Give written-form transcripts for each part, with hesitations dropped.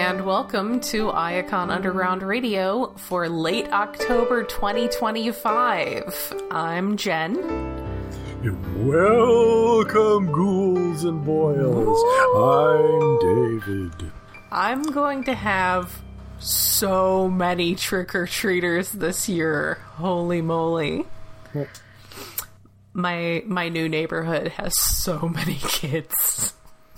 and welcome to Iacon Underground Radio for late October 2025. I'm Jen. Welcome, ghouls and boils. I'm David. I'm going to have so many trick-or-treaters this year. Holy moly. My new neighborhood has so many kids.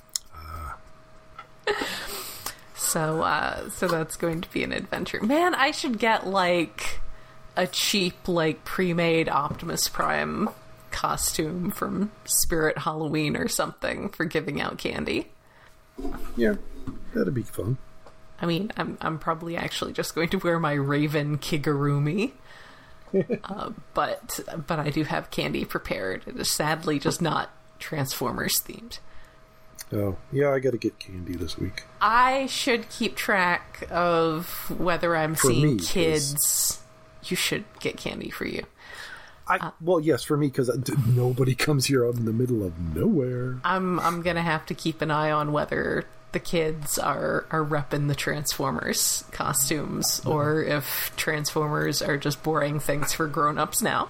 So that's going to be an adventure. Man, I should get, like, a cheap, like, pre-made Optimus Prime costume from Spirit Halloween or something for giving out candy. Yeah, that'd be fun. I mean, I'm probably actually just going to wear my Raven Kigurumi. But I do have candy prepared. It is sadly just not Transformers themed. Oh, yeah, I gotta get candy this week. I should keep track of whether I'm seeing kids. You should get candy for you. Well, yes, for me, because nobody comes here out in the middle of nowhere. I'm gonna have to keep an eye on whether the kids are repping the Transformers costumes, or if Transformers are just boring things for grown-ups now.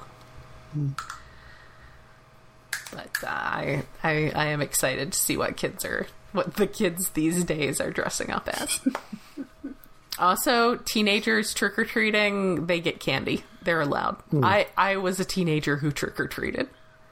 But I am excited to see what the kids these days are dressing up as. Also, teenagers trick-or-treating, they get candy. They're allowed. I was a teenager who trick-or-treated.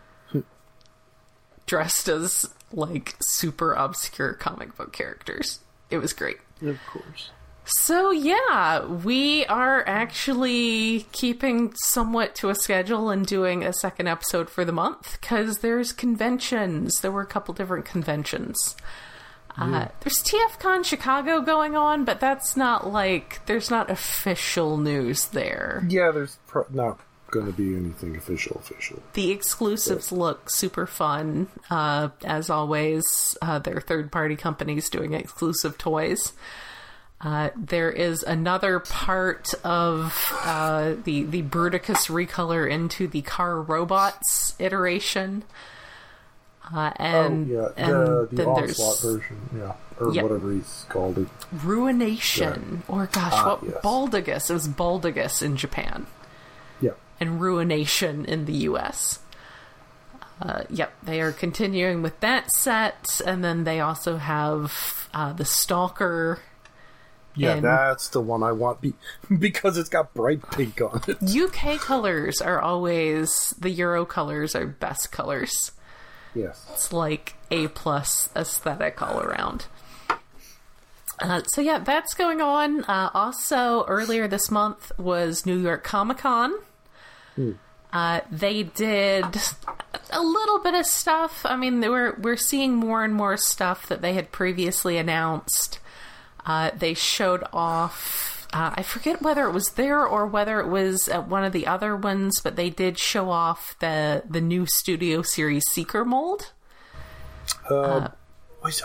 Dressed as, like, super obscure comic book characters. It was great. Of course. So, yeah, we are actually keeping somewhat to a schedule and doing a second episode for the month, because there's conventions. There were a couple different conventions. There's TFCon Chicago going on, but that's not, like, there's not official news there. Yeah, there's not going to be anything official. The exclusives look super fun. As always, they're third-party companies doing exclusive toys. There is another part of the Bruticus recolor into the Car Robots iteration. The Onslaught version, or whatever he's called it. Ruination, or gosh, yes. Baldigus. It was Baldigus in Japan. Yeah. And Ruination in the US. They are continuing with that set, and then they also have the Stalker. Yeah, that's the one I want because it's got bright pink on it. UK colors are always, the Euro colors are best colors. Yes. It's like A+ aesthetic all around. So that's going on. Also, earlier this month was New York Comic Con. They did a little bit of stuff. I mean, we're seeing more and more stuff that they had previously announced. They showed off, I forget whether it was there or whether it was at one of the other ones, but they did show off the new Studio Series Seeker mold. It's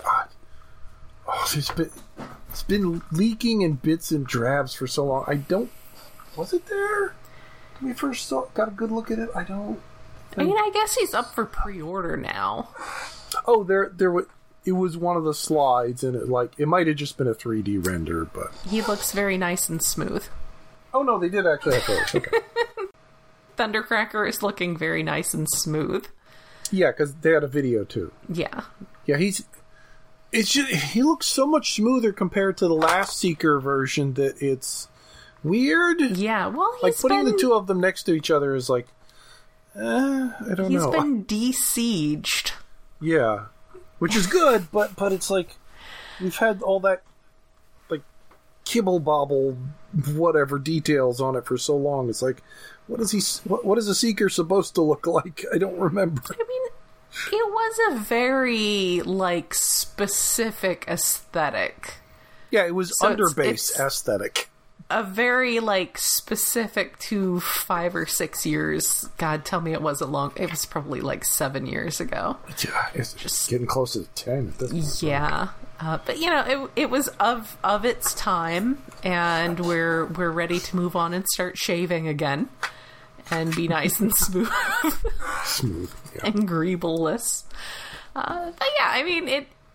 been leaking in bits and drabs for so long. Was it there when we first got a good look at it? I mean, I guess he's up for pre-order now. Oh, there was. It was one of the slides, and it might have just been a 3D render, but he looks very nice and smooth. Oh no, they did actually have those. Okay. Thundercracker is looking very nice and smooth. Yeah, because they had a video too. Yeah. Yeah, he looks so much smoother compared to the last Seeker version that it's weird. Yeah, well, putting the two of them next to each other is like, I don't know. He's been de-sieged. Yeah. Which is good, but it's like we've had all that like kibble bobble whatever details on it for so long. It's like, what is a Seeker supposed to look like? I don't remember. I mean, it was a very like specific aesthetic. Yeah, it was underbase aesthetic. A very like specific to 5 or 6 years. God, tell me it wasn't long. It was probably like 7 years ago. Yeah, it's just getting close to 10 at this point. Yeah, but it was of its time, and we're ready to move on and start shaving again, and be nice and smooth, yeah. and greebleless. But yeah, I mean it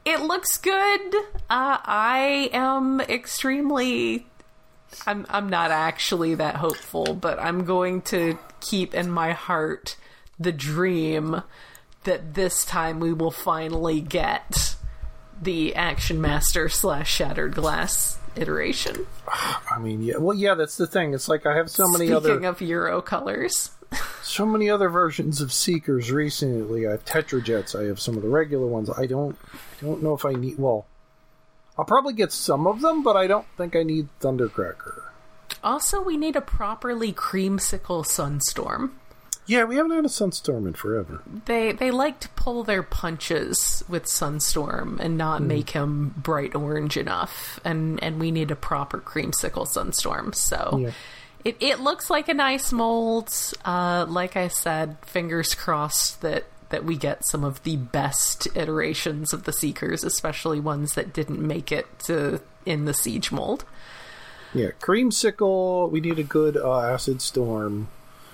It looks good. I am extremely... I'm not actually that hopeful, but I'm going to keep in my heart the dream that this time we will finally get the Action Master / Shattered Glass iteration. I mean, yeah. Well, yeah, that's the thing. It's like I have so many Speaking of Euro colors. So many other versions of Seekers recently. I have Tetrajets. I have some of the regular ones. I don't know if I need... Well, I'll probably get some of them, but I don't think I need Thundercracker. Also, we need a properly creamsicle Sunstorm. Yeah, we haven't had a Sunstorm in forever. They like to pull their punches with Sunstorm and not make him bright orange enough. And we need a proper creamsicle Sunstorm. So Yeah. it looks like a nice mold. Like I said, fingers crossed that we get some of the best iterations of the Seekers, especially ones that didn't make it in the Siege mold. Yeah, Creamsicle. We need a good Acid Storm.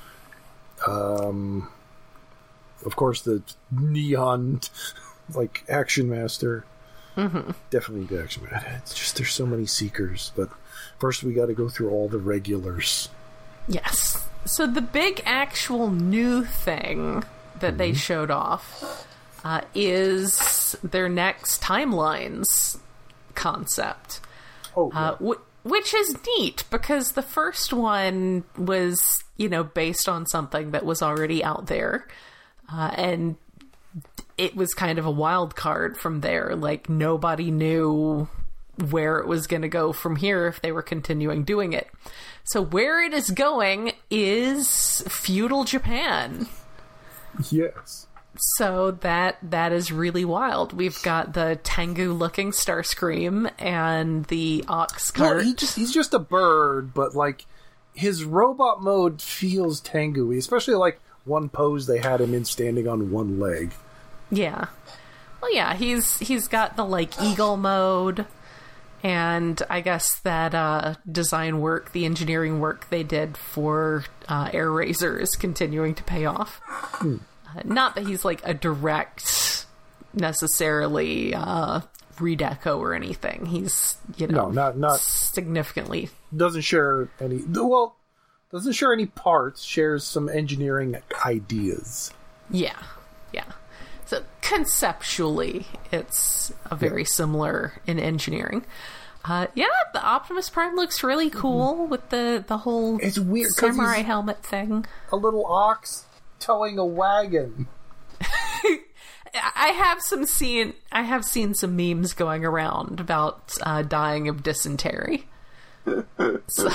Of course, the neon, like, Action Master. Mm-hmm. Definitely the Action Master. It's just there's so many Seekers, but first we got to go through all the regulars. Yes. So the big actual new thing that they showed off is their next Timelines concept. Oh, yeah. Which is neat, because the first one was, based on something that was already out there. And it was kind of a wild card from there. Like, nobody knew where it was going to go from here if they were continuing doing it. So where it is going is feudal Japan. Yes. So that is really wild. We've got the Tengu-looking Starscream and the Ox Cart. Well, he's just a bird, but, like, his robot mode feels Tengu-y, especially, like, one pose they had him in standing on one leg. Yeah. Well, yeah, he's got the, like, eagle mode, and I guess that design work, the engineering work they did for Air Razor is continuing to pay off. Not that he's, like, a direct, necessarily, redeco or anything. He's, No, not significantly... Doesn't share any parts, shares some engineering ideas. Yeah. So, conceptually, it's a very similar in engineering. The Optimus Prime looks really cool with the whole It's weird, samurai helmet thing. A little ox towing a wagon. I have seen some memes going around about dying of dysentery. So,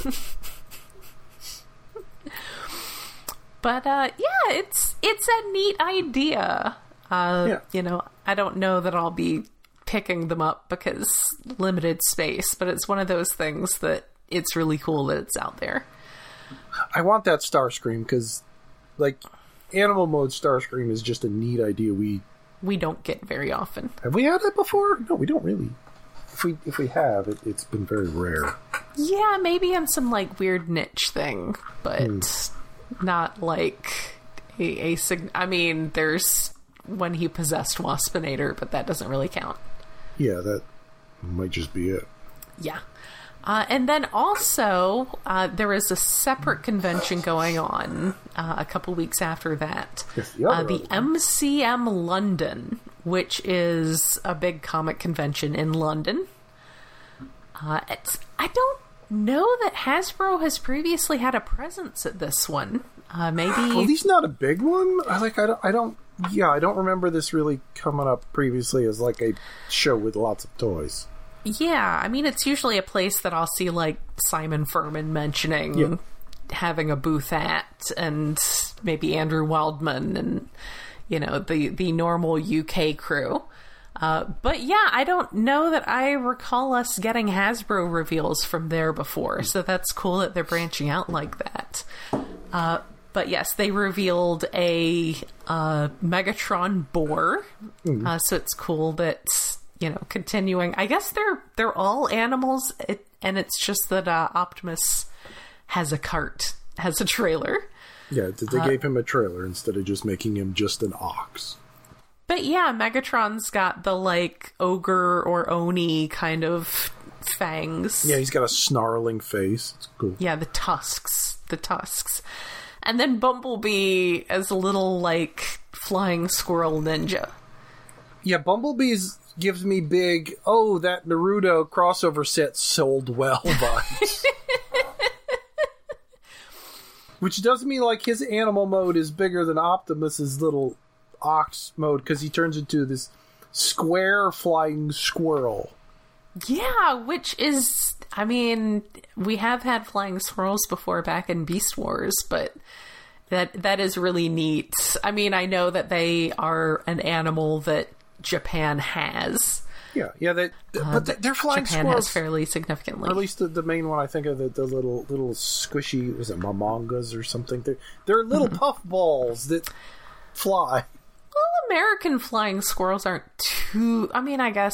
but it's a neat idea. I don't know that I'll be picking them up because limited space, but it's one of those things that it's really cool that it's out there. I want that Starscream because, like, animal mode Starscream is just a neat idea. We don't get very often. Have we had it before? No, we don't really. If we have, it's been very rare. Yeah, maybe in some, like, weird niche thing, but not like I mean, there's when he possessed Waspinator, but that doesn't really count. Yeah, that might just be it. Yeah. And then also, there is a separate convention going on a couple weeks after that. Yes, the MCM London, which is a big comic convention in London. I don't know that Hasbro has previously had a presence at this one. Maybe. Well, he's not a big one. I don't remember this really coming up previously as like a show with lots of toys. Yeah, I mean, it's usually a place that I'll see, like, Simon Furman mentioning having a booth at, and maybe Andrew Wildman and, the normal UK crew. But yeah, I don't know that I recall us getting Hasbro reveals from there before, so that's cool that they're branching out like that. But yes, they revealed a Megatron boar, so it's cool that... continuing. I guess they're all animals, and it's just that Optimus has a cart, has a trailer. Yeah, they gave him a trailer instead of just making him just an ox. But yeah, Megatron's got the, like, ogre or oni kind of fangs. Yeah, he's got a snarling face. It's cool. Yeah, the tusks. And then Bumblebee as a little, like, flying squirrel ninja. Yeah, Bumblebee's gives me big, oh, that Naruto crossover set sold well vibes. Which does mean, like, his animal mode is bigger than Optimus's little ox mode, because he turns into this square flying squirrel. Yeah, which is, I mean, we have had flying squirrels before back in Beast Wars, but that is really neat. I mean, I know that they are an animal that Japan has. Yeah, but they're flying Japan squirrels. has fairly significantly. Or at least the main one I think of, the little squishy, was it Momongas or something? They're little puff balls that fly. Well, American flying squirrels aren't too... I mean, I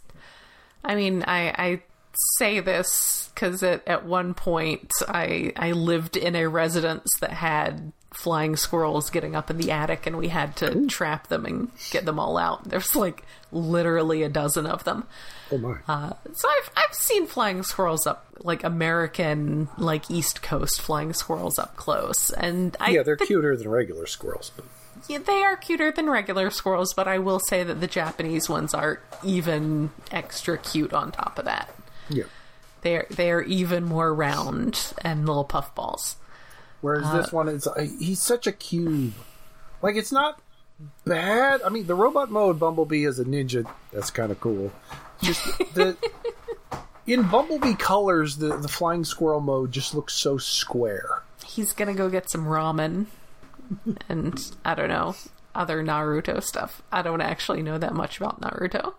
say this because at one point I lived in a residence that had flying squirrels getting up in the attic, and we had to trap them and get them all out. There's like literally a dozen of them. Oh my! So I've seen flying squirrels up, like American, like East Coast flying squirrels up close, and they're cuter than regular squirrels. Yeah, they are cuter than regular squirrels, but I will say that the Japanese ones are even extra cute on top of that. Yeah. They are even more round and little puffballs. Whereas this one is, he's such a cube. Like, it's not bad. I mean, the robot mode Bumblebee as a ninja, that's kind of cool. Just in Bumblebee colors, the flying squirrel mode just looks so square. He's gonna go get some ramen and, I don't know, other Naruto stuff. I don't actually know that much about Naruto.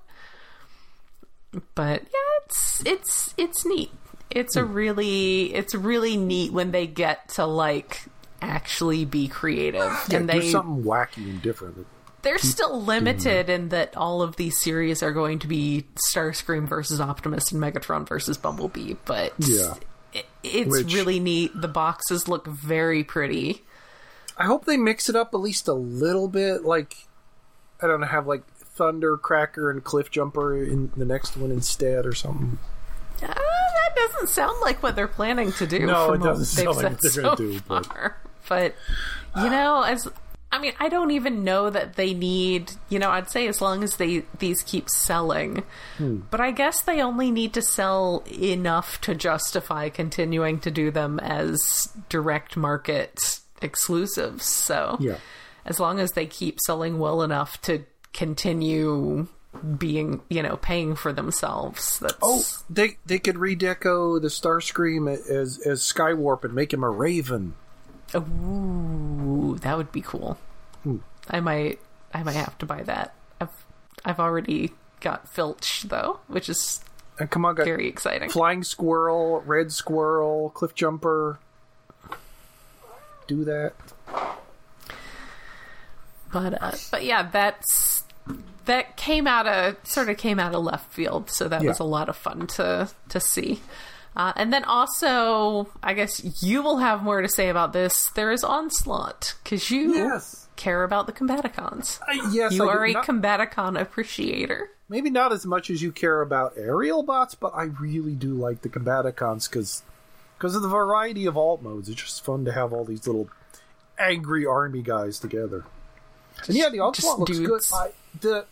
But yeah, it's neat. It's really neat when they get to, like, actually be creative. Yeah, and do something wacky and different. They're still limited in that all of these series are going to be Starscream versus Optimus and Megatron versus Bumblebee, but it's really neat. The boxes look very pretty. I hope they mix it up at least a little bit, like, I don't know, have, like, Thunder, Cracker, and Cliff Jumper in the next one instead or something. That doesn't sound like what they're planning to do. No, it doesn't sound like what they're going to do. But, you know, I don't even know that they need, I'd say as long as these keep selling. But I guess they only need to sell enough to justify continuing to do them as direct market exclusives. So as long as they keep selling well enough to continue being, paying for themselves. They could redeco the Starscream as Skywarp and make him a raven. Ooh, that would be cool. I might have to buy that. I've already got Filch though, which is very exciting. Flying Squirrel, Red Squirrel, Cliff Jumper. Do that. But yeah, that came out of left field, so that was a lot of fun to see. And then also, I guess you will have more to say about this. There is Onslaught, because you care about the Combaticons. You are a Combaticon appreciator. Maybe not as much as you care about aerial bots, but I really do like the Combaticons because of the variety of alt modes. It's just fun to have all these little angry army guys together. And yeah, the Onslaught looks good.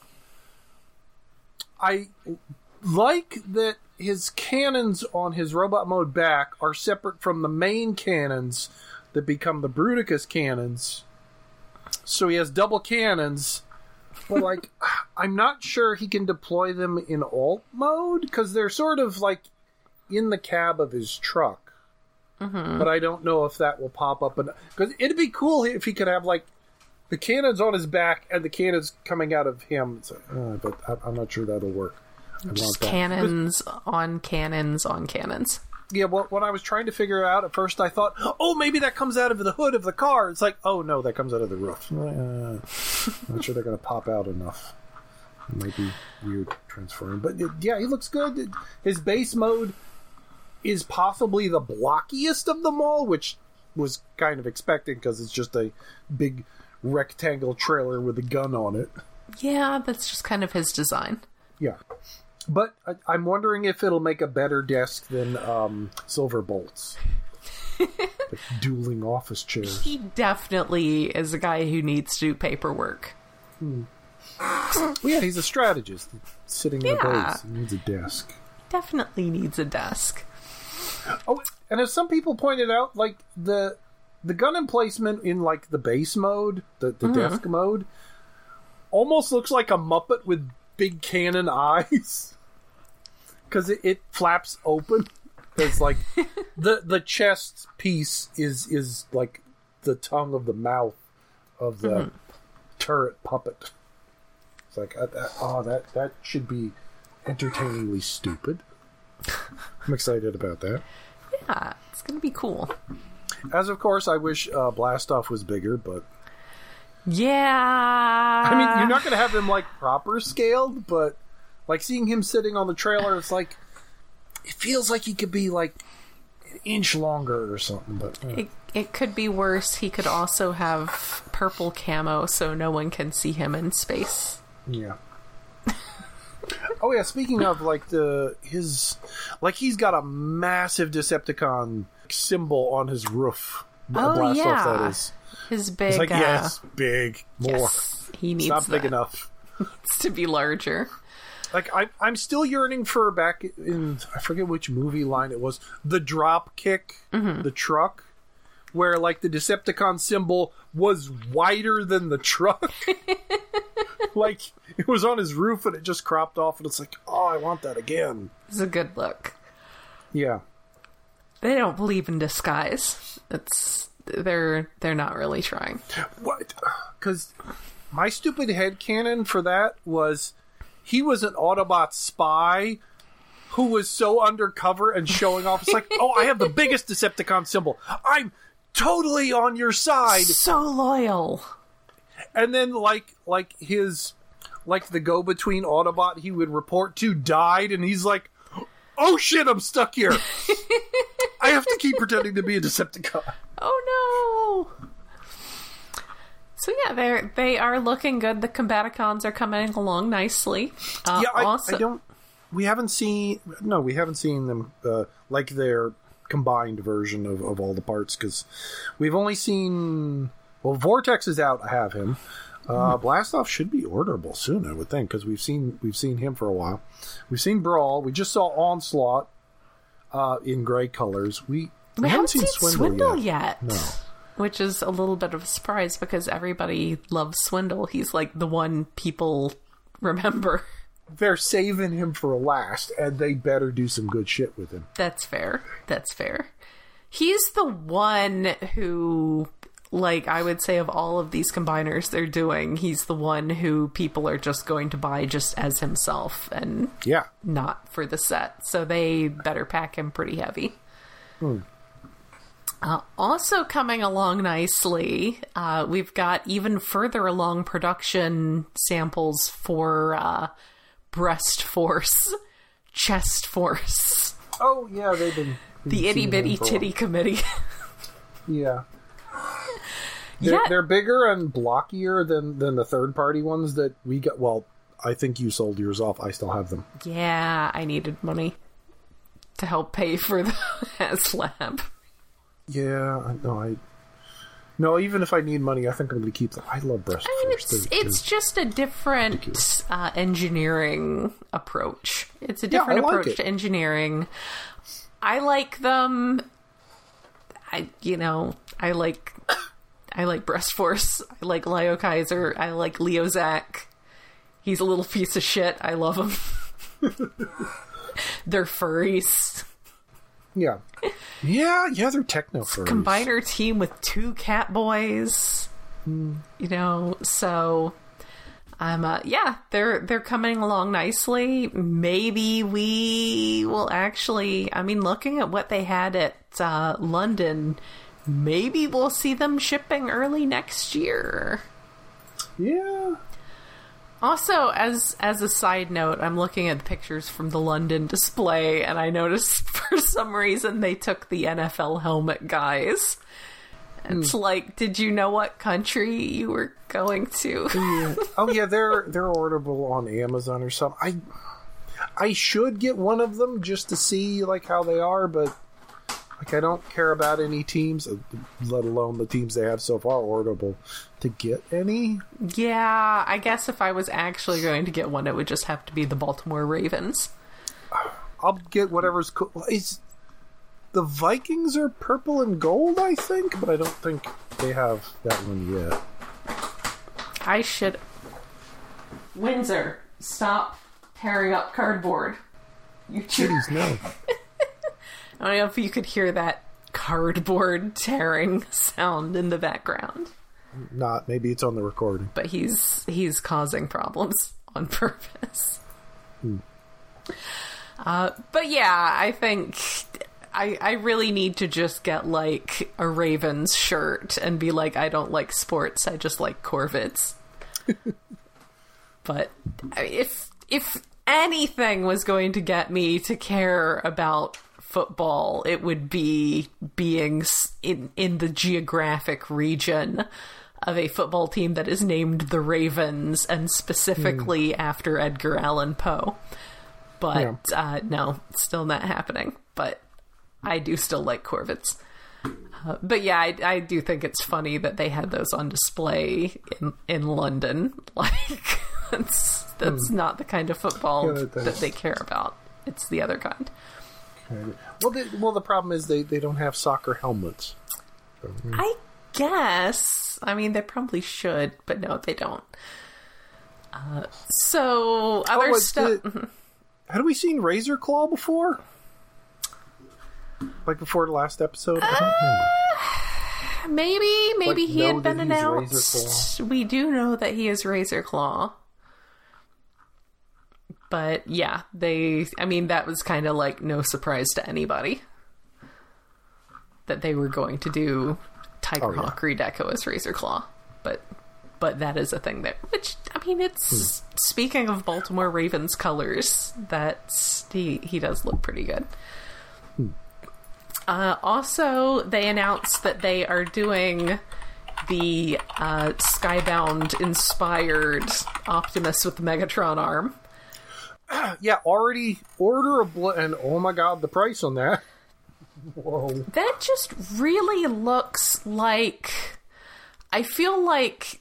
I like that his cannons on his robot mode back are separate from the main cannons that become the Bruticus cannons. So he has double cannons, but like, I'm not sure he can deploy them in alt mode because they're sort of like in the cab of his truck. But I don't know if that will pop up. Because it'd be cool if he could have like the cannons on his back and the cannons coming out of him. So, but I'm not sure that'll work. Just cannons on cannons on cannons. Yeah, when I was trying to figure it out, at first I thought, oh, maybe that comes out of the hood of the car. It's like, oh, no, that comes out of the roof. I'm not sure they're going to pop out enough. It might be weird transferring. But yeah, he looks good. His base mode is possibly the blockiest of them all, which was kind of expected because it's just a big rectangle trailer with a gun on it. Yeah, that's just kind of his design. Yeah. But I'm wondering if it'll make a better desk than Silverbolt's. Like dueling office chairs. He definitely is a guy who needs to do paperwork. Well, yeah, he's a strategist. Sitting in a base. He needs a desk. Definitely needs a desk. Oh, and as some people pointed out, like the gun emplacement in like the base mode, the desk mode, almost looks like a Muppet with big cannon eyes. Because it flaps open. Because like the chest piece is like the tongue of the mouth of the turret puppet. It's like that should be entertainingly stupid. I'm excited about that. Yeah, it's gonna be cool. As of course, I wish Blastoff was bigger, but yeah. I mean, you're not gonna have him like proper scaled, but like seeing him sitting on the trailer, it's like it feels like he could be like an inch longer or something. But it could be worse. He could also have purple camo, so no one can see him in space. Yeah. Oh yeah, speaking of like he's got a massive Decepticon symbol on his roof. Blastoff, yeah, that is. His big. It's like yes, big, more. Yes, he needs. It's not big enough. It's to be larger. Like I'm still yearning for back in I forget which movie line it was, the drop kick, the truck, where like the Decepticon symbol was wider than the truck. Like it was on his roof and it just cropped off, and it's like, oh, I want that again. It's a good look. Yeah, they don't believe in disguise. They're not really trying. What? Because my stupid headcanon for that was he was an Autobot spy who was so undercover and showing off. It's like, oh, I have the biggest Decepticon symbol. I'm totally on your side. So loyal. And then like his the go-between Autobot he would report to died, and he's like, oh shit, I'm stuck here. I have to keep pretending to be a Decepticon. Oh no. So yeah, they are looking good. The Combaticons are coming along nicely. We haven't seen them like their combined version of all the parts, because we've only seen. Well, Vortex is out. I have him. Blastoff should be orderable soon, I would think, because we've seen him for a while. We've seen Brawl. We just saw Onslaught in gray colors. We haven't seen Swindle yet. No. Which is a little bit of a surprise because everybody loves Swindle. He's like the one people remember. They're saving him for last, and they better do some good shit with him. That's fair. He's the one who, like, I would say of all of these combiners they're doing, he's the one who people are just going to buy just as himself and not for the set. So they better pack him pretty heavy. Also coming along nicely, we've got even further along production samples for Breast Force, Chest Force. Oh, yeah, they've been... The Itty Bitty Titty Committee. Yeah. They're bigger and blockier than the third-party ones that we got. Well, I think you sold yours off. I still have them. Yeah, I needed money to help pay for the HasLab. Yeah, no, even if I need money, I think I'm going to keep them. I love Breast Force. It's just a different engineering approach. It's a different approach to engineering. I like them. I like Breast Force. I like Leo Kaiser. I like Leo Zach. He's a little piece of shit. I love him. They're furries. Yeah. Yeah, they're techno furries. Combiner team with 2 cat boys. So they're coming along nicely. Maybe we will actually, looking at what they had at London, maybe we'll see them shipping early next year. Yeah. Also, as a side note, I'm looking at the pictures from the London display, and I noticed for some reason they took the NFL helmet guys. It's like, did you know what country you were going to? Yeah. Oh yeah, they're orderable on Amazon or something. I should get one of them just to see like how they are, but like I don't care about any teams, let alone the teams they have so far orderable to get any. Yeah, I guess if I was actually going to get one, it would just have to be the Baltimore Ravens. I'll get whatever's cool. The Vikings are purple and gold, I think, but I don't think they have that one yet. I should... Windsor, stop tearing up cardboard. Jeez, no. I don't know if you could hear that cardboard tearing sound in the background. Not. Maybe it's on the recording. But he's causing problems on purpose. But yeah, I think... I really need to just get, like, a Ravens shirt and be like, I don't like sports, I just like Corvids. But if anything was going to get me to care about football, it would be being in the geographic region of a football team that is named the Ravens, and specifically after Edgar Allan Poe. But, no, still not happening. But... I do still like Corvids. But yeah, I do think it's funny that they had those on display in London. Like, that's not the kind of football that they care about. It's the other kind. Well, the problem is they don't have soccer helmets. I guess. I mean, they probably should, but no, they don't. So, other stuff... Had we seen Razor Claw before? Like before the last episode? I don't remember. Maybe he had been announced. We do know that he is Razor Claw. But yeah, that was kind of like no surprise to anybody that they were going to do Tigerhawk Redeco as Razor Claw. But that is a thing it's speaking of Baltimore Ravens colors, he does look pretty good. Also, they announced that they are doing the Skybound-inspired Optimus with the Megatron arm. Yeah, already orderable, and oh my god, the price on that. Whoa. That just really looks like... I feel like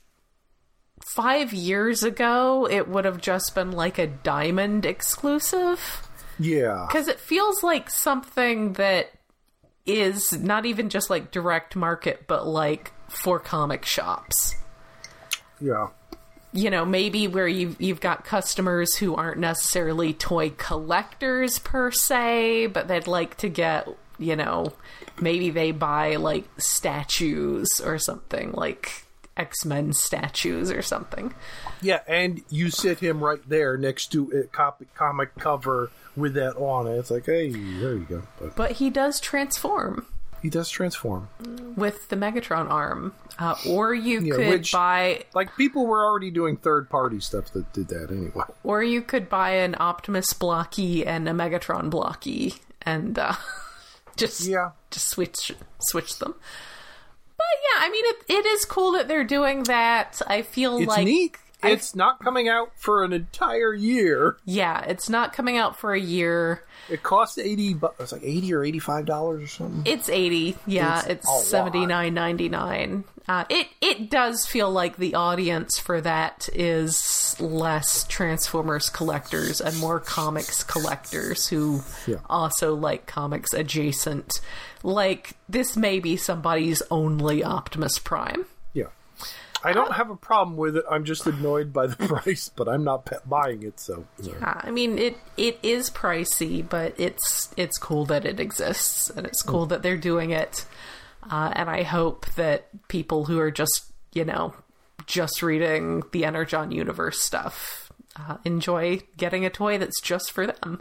5 years ago, it would have just been like a Diamond exclusive. Yeah. Because it feels like something that is not even just like direct market, but like for comic shops. Yeah. You know, maybe where you've got customers who aren't necessarily toy collectors per se, but they'd like to get, you know, maybe they buy like statues or something, like X-Men statues or something. Yeah, and you sit him right there next to a comic cover with that on it. It's like, hey, there you go. But he does transform. He does transform. With the Megatron arm. Or you could buy... Like, people were already doing third-party stuff that did that anyway. Or you could buy an Optimus blocky and a Megatron blocky and just switch them. But yeah, I mean, it is cool that they're doing that. I feel it's neat. It's not coming out for an entire year. Yeah, it's not coming out for a year. It cost $80. It's like $80 or $85 or something. It's $80. Yeah, it's $79.99. It does feel like the audience for that is less Transformers collectors and more comics collectors who also like comics adjacent. Like, this may be somebody's only Optimus Prime. Yeah. I don't have a problem with it. I'm just annoyed by the price, but I'm not buying it, so... Yeah, I mean, it is pricey, but it's cool that it exists, and it's cool that they're doing it. And I hope that people who are just, you know, just reading the Energon Universe stuff enjoy getting a toy that's just for them.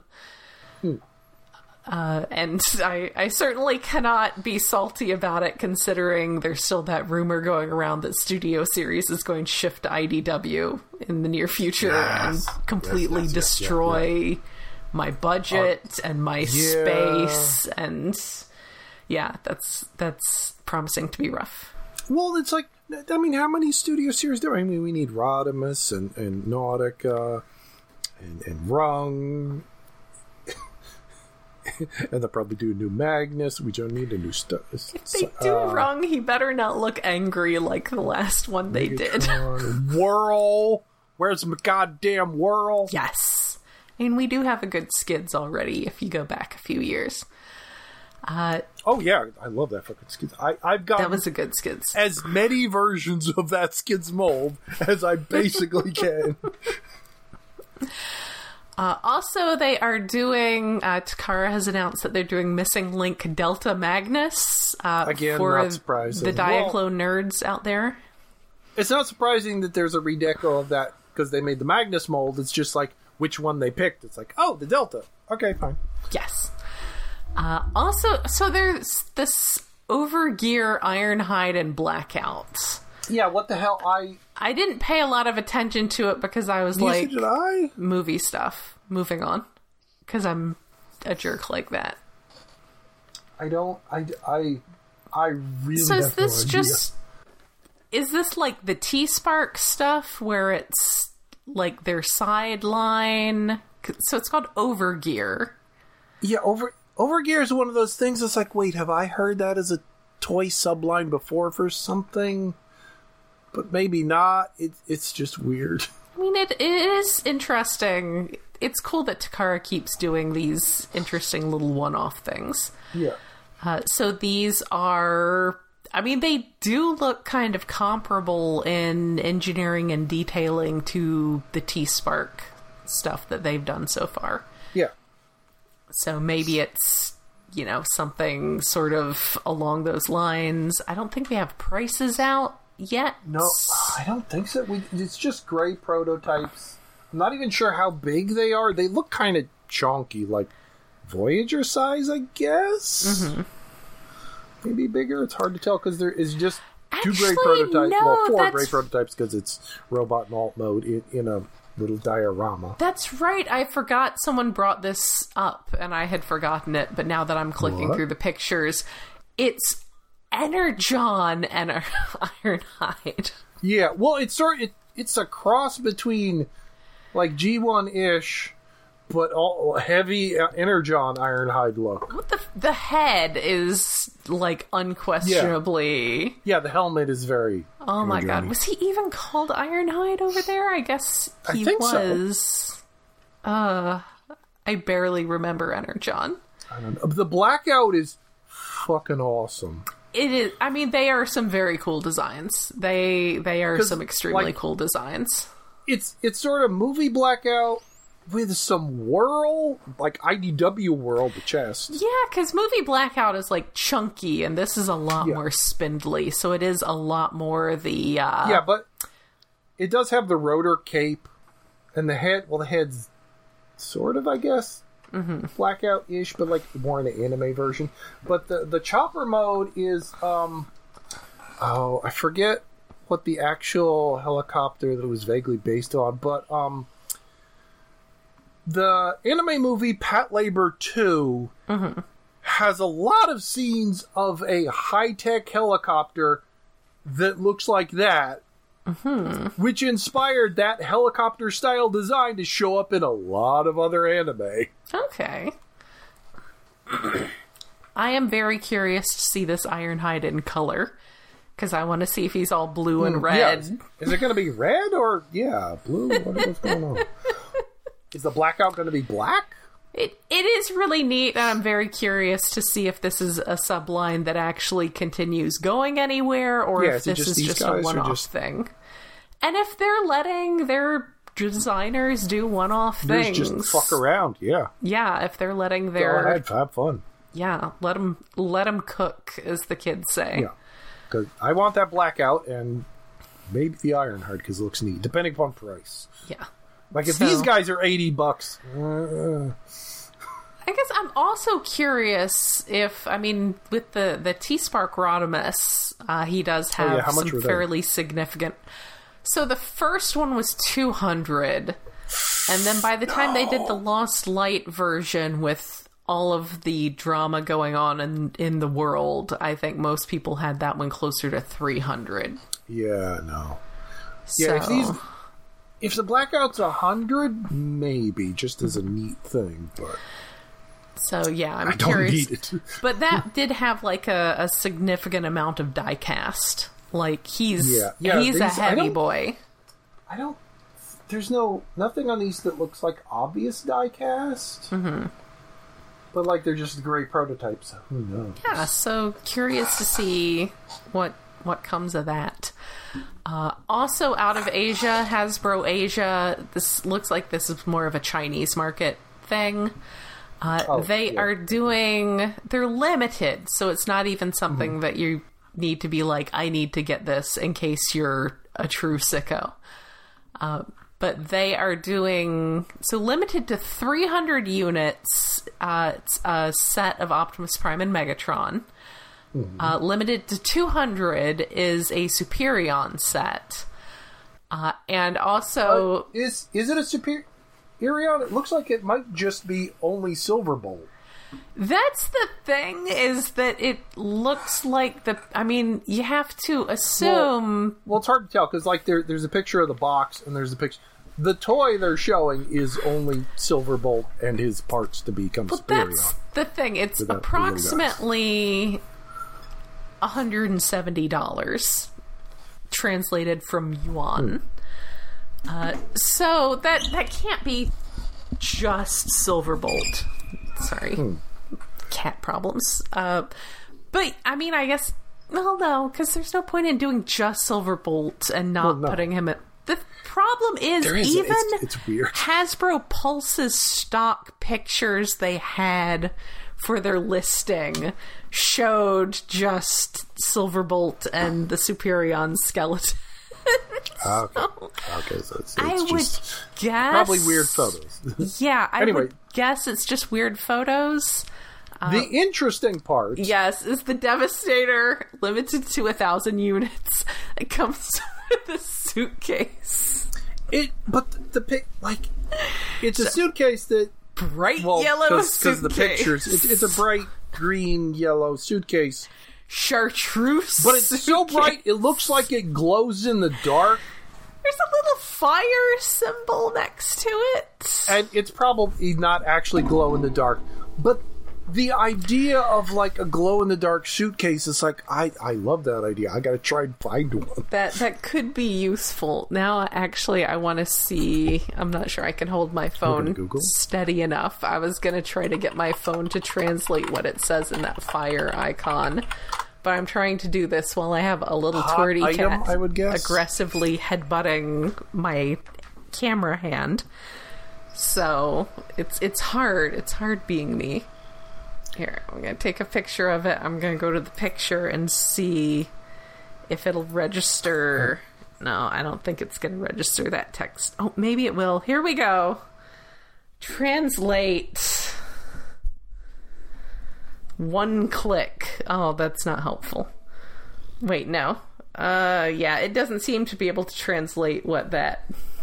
And I certainly cannot be salty about it, considering there's still that rumor going around that Studio Series is going to shift to IDW in the near future and completely destroy my budget and my space. And yeah, that's promising to be rough. Well, it's like, I mean, how many studio series do I mean? We need Rodimus and Nautica and Rung. And they'll probably do a new Magnus. We don't need a new stuff. If they do Rung, he better not look angry like the last one they did. Whirl. Where's my goddamn Whirl? Yes. And we do have a good Skids already if you go back a few years. Oh, yeah. I love that fucking Skids. I've got that was a good Skids. as many versions of that Skids mold as I basically can. Also, they are doing, Takara has announced that they're doing Missing Link Delta Magnus Again, for not surprising. the Diaclo nerds out there. It's not surprising that there's a redeco of that because they made the Magnus mold. It's just like which one they picked. It's like, oh, the Delta. Okay, fine. Yes. Also, so there's this Overgear, Ironhide, and Blackout. Yeah, what the hell? I didn't pay a lot of attention to it because I was Neither did I. Movie stuff. Moving on. Because I'm a jerk like that. I really So is have this no idea. just... Is this like the T-Spark stuff where it's like their sideline? So it's called Overgear. Yeah, Overgear is one of those things that's like, wait, have I heard that as a toy subline before for something? But maybe not. It's just weird. I mean, it is interesting. It's cool that Takara keeps doing these interesting little one-off things. Yeah. So these are... I mean, they do look kind of comparable in engineering and detailing to the T-Spark stuff that they've done so far. Yeah. So maybe it's, something sort of along those lines. I don't think we have prices out yet. No, I don't think so. It's just gray prototypes. I'm not even sure how big they are. They look kind of chonky, like Voyager size, I guess. Mm-hmm. Maybe bigger. It's hard to tell because there is just two gray prototypes. No, well, four gray prototypes because it's robot and alt mode in a little diorama. That's right. I forgot someone brought this up and I had forgotten it. But now that I'm clicking through the pictures, it's Energon and Ironhide. Yeah, well, it's a cross between like G1-ish, but all heavy Energon Ironhide look. What the head is like unquestionably. Yeah, the helmet is very. Oh my god, was he even called Ironhide over there? I guess he was. So. I barely remember Energon. I don't know. The Blackout is fucking awesome. It is. I mean, they are some very cool designs. They are some extremely cool designs. It's sort of movie Blackout with some whirl, like IDW whirl, the chest. Yeah, because movie Blackout is like chunky, and this is a lot more spindly. So it is a lot more the. Yeah, but it does have the rotor cape, and the head. Well, the head's sort of, I guess. Mm-hmm. Blackout-ish, but like more in the anime version. But the chopper mode is I forget what the actual helicopter that it was vaguely based on, but the anime movie Patlabor 2 has a lot of scenes of a high-tech helicopter that looks like that. Mm-hmm. Which inspired that helicopter-style design to show up in a lot of other anime. Okay. I am very curious to see this Ironhide in color, because I want to see if he's all blue and red. Yeah. Is it going to be red or, blue? What's going on? Is the Blackout going to be black? It is really neat, and I'm very curious to see if this is a subline that actually continues going anywhere, or if this is just a one-off thing. And if they're letting their designers do one-off things... Just fuck around, yeah. Yeah, if they're letting their... Go ahead, have fun. Yeah, let them cook, as the kids say. Yeah, because I want that Blackout, and maybe the Ironhide, because it looks neat, depending upon price. Yeah. Like, if these guys are $80... I guess I'm also curious if, I mean, with the T-Spark Rodimus, he does have some fairly significant... So the first one was 200, and then by the time they did the Lost Light version with all of the drama going on in the world, I think most people had that one closer to 300. Yeah, no. So, Yeah, if the blackout's 100, maybe, just as a neat thing, but... So, yeah, I'm I don't curious. need it. But that did have, like, a significant amount of die cast. Like, he's a heavy boy. I don't... There's nothing on these that looks like obvious die cast. Mm-hmm. But, like, they're just great prototypes, so who knows? Yeah, so curious to see what comes of that. Also out of Asia, Hasbro Asia, this looks like this is more of a Chinese market thing. They're limited, so it's not even something that you need to be like, I need to get this in case you're a true sicko. But they are doing, so limited to 300 units, it's a set of Optimus Prime and Megatron. Limited to 200 is a Superion set. And also... Is it a Superion? It looks like it might just be only Silverbolt. That's the thing, is that it looks like you have to assume... Well, it's hard to tell, because like there's a picture of the box, and there's a picture... The toy they're showing is only Silverbolt and his parts to become Superion. That's the thing. It's approximately $170 translated from yuan. So that can't be just Silverbolt. Sorry. Cat problems. But, I mean, I guess... Well, no, because there's no point in doing just Silverbolt and not putting him at... The problem is it's weird. Hasbro Pulse's stock pictures they had for their listing showed just Silverbolt and the Superion skeleton. Okay, so it's I would guess... Probably weird photos. Yeah, I would guess it's just weird photos. The interesting part... Yes, is the Devastator, limited to 1,000 units. It comes with a suitcase. It's a suitcase that... Bright yellow suitcase. Because the pictures... It's a bright green, yellow suitcase. Chartreuse. But it's so bright, it looks like it glows in the dark. There's a little fire symbol next to it. And it's probably not actually glow in the dark. But the idea of like a glow in the dark suitcase is like, I love that idea. I gotta try and find one. That could be useful. Now, actually, I want to see. I'm not sure I can hold my phone steady enough. I was gonna try to get my phone to translate what it says in that fire icon. But I'm trying to do this while I have a little twirty cat I would guess. aggressively headbutting my camera hand. So it's hard. It's hard being me. Here, I'm going to take a picture of it. I'm going to go to the picture and see if it'll register. No, I don't think it's going to register that text. Oh, maybe it will. Here we go. Translate. One click. Oh, that's not helpful. Wait, no. Yeah, it doesn't seem to be able to translate what that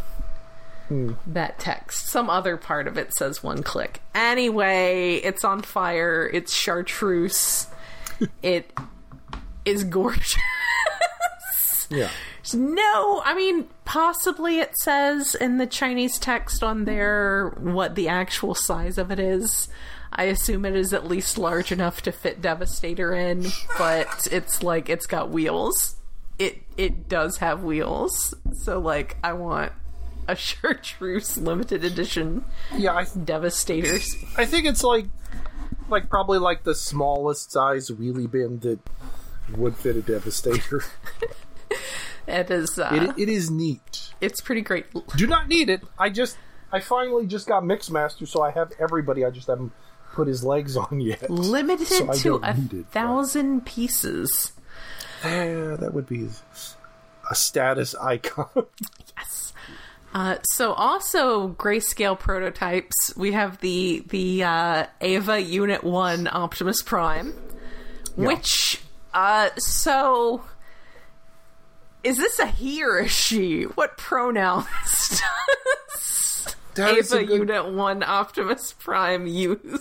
text. Some other part of it says one click. Anyway, it's on fire. It's chartreuse. It is gorgeous. Yeah. No, I mean, possibly it says in the Chinese text on there what the actual size of it is. I assume it is at least large enough to fit Devastator in, but it's like, it's got wheels. It does have wheels. So, like, I want a chartreuse limited edition Devastators. I think it's like probably like the smallest size wheelie bin that would fit a Devastator. It is. It is neat. It's pretty great. Do not need it. I finally just got Mixmaster, so I have everybody. I just haven't put his legs on yet. Limited to 1,000 pieces. Yeah, that would be a status icon. Yes. So also grayscale prototypes. We have the Ava Unit 1 Optimus Prime, which so is this a he or a she? What pronouns does Ava Unit 1 Optimus Prime use?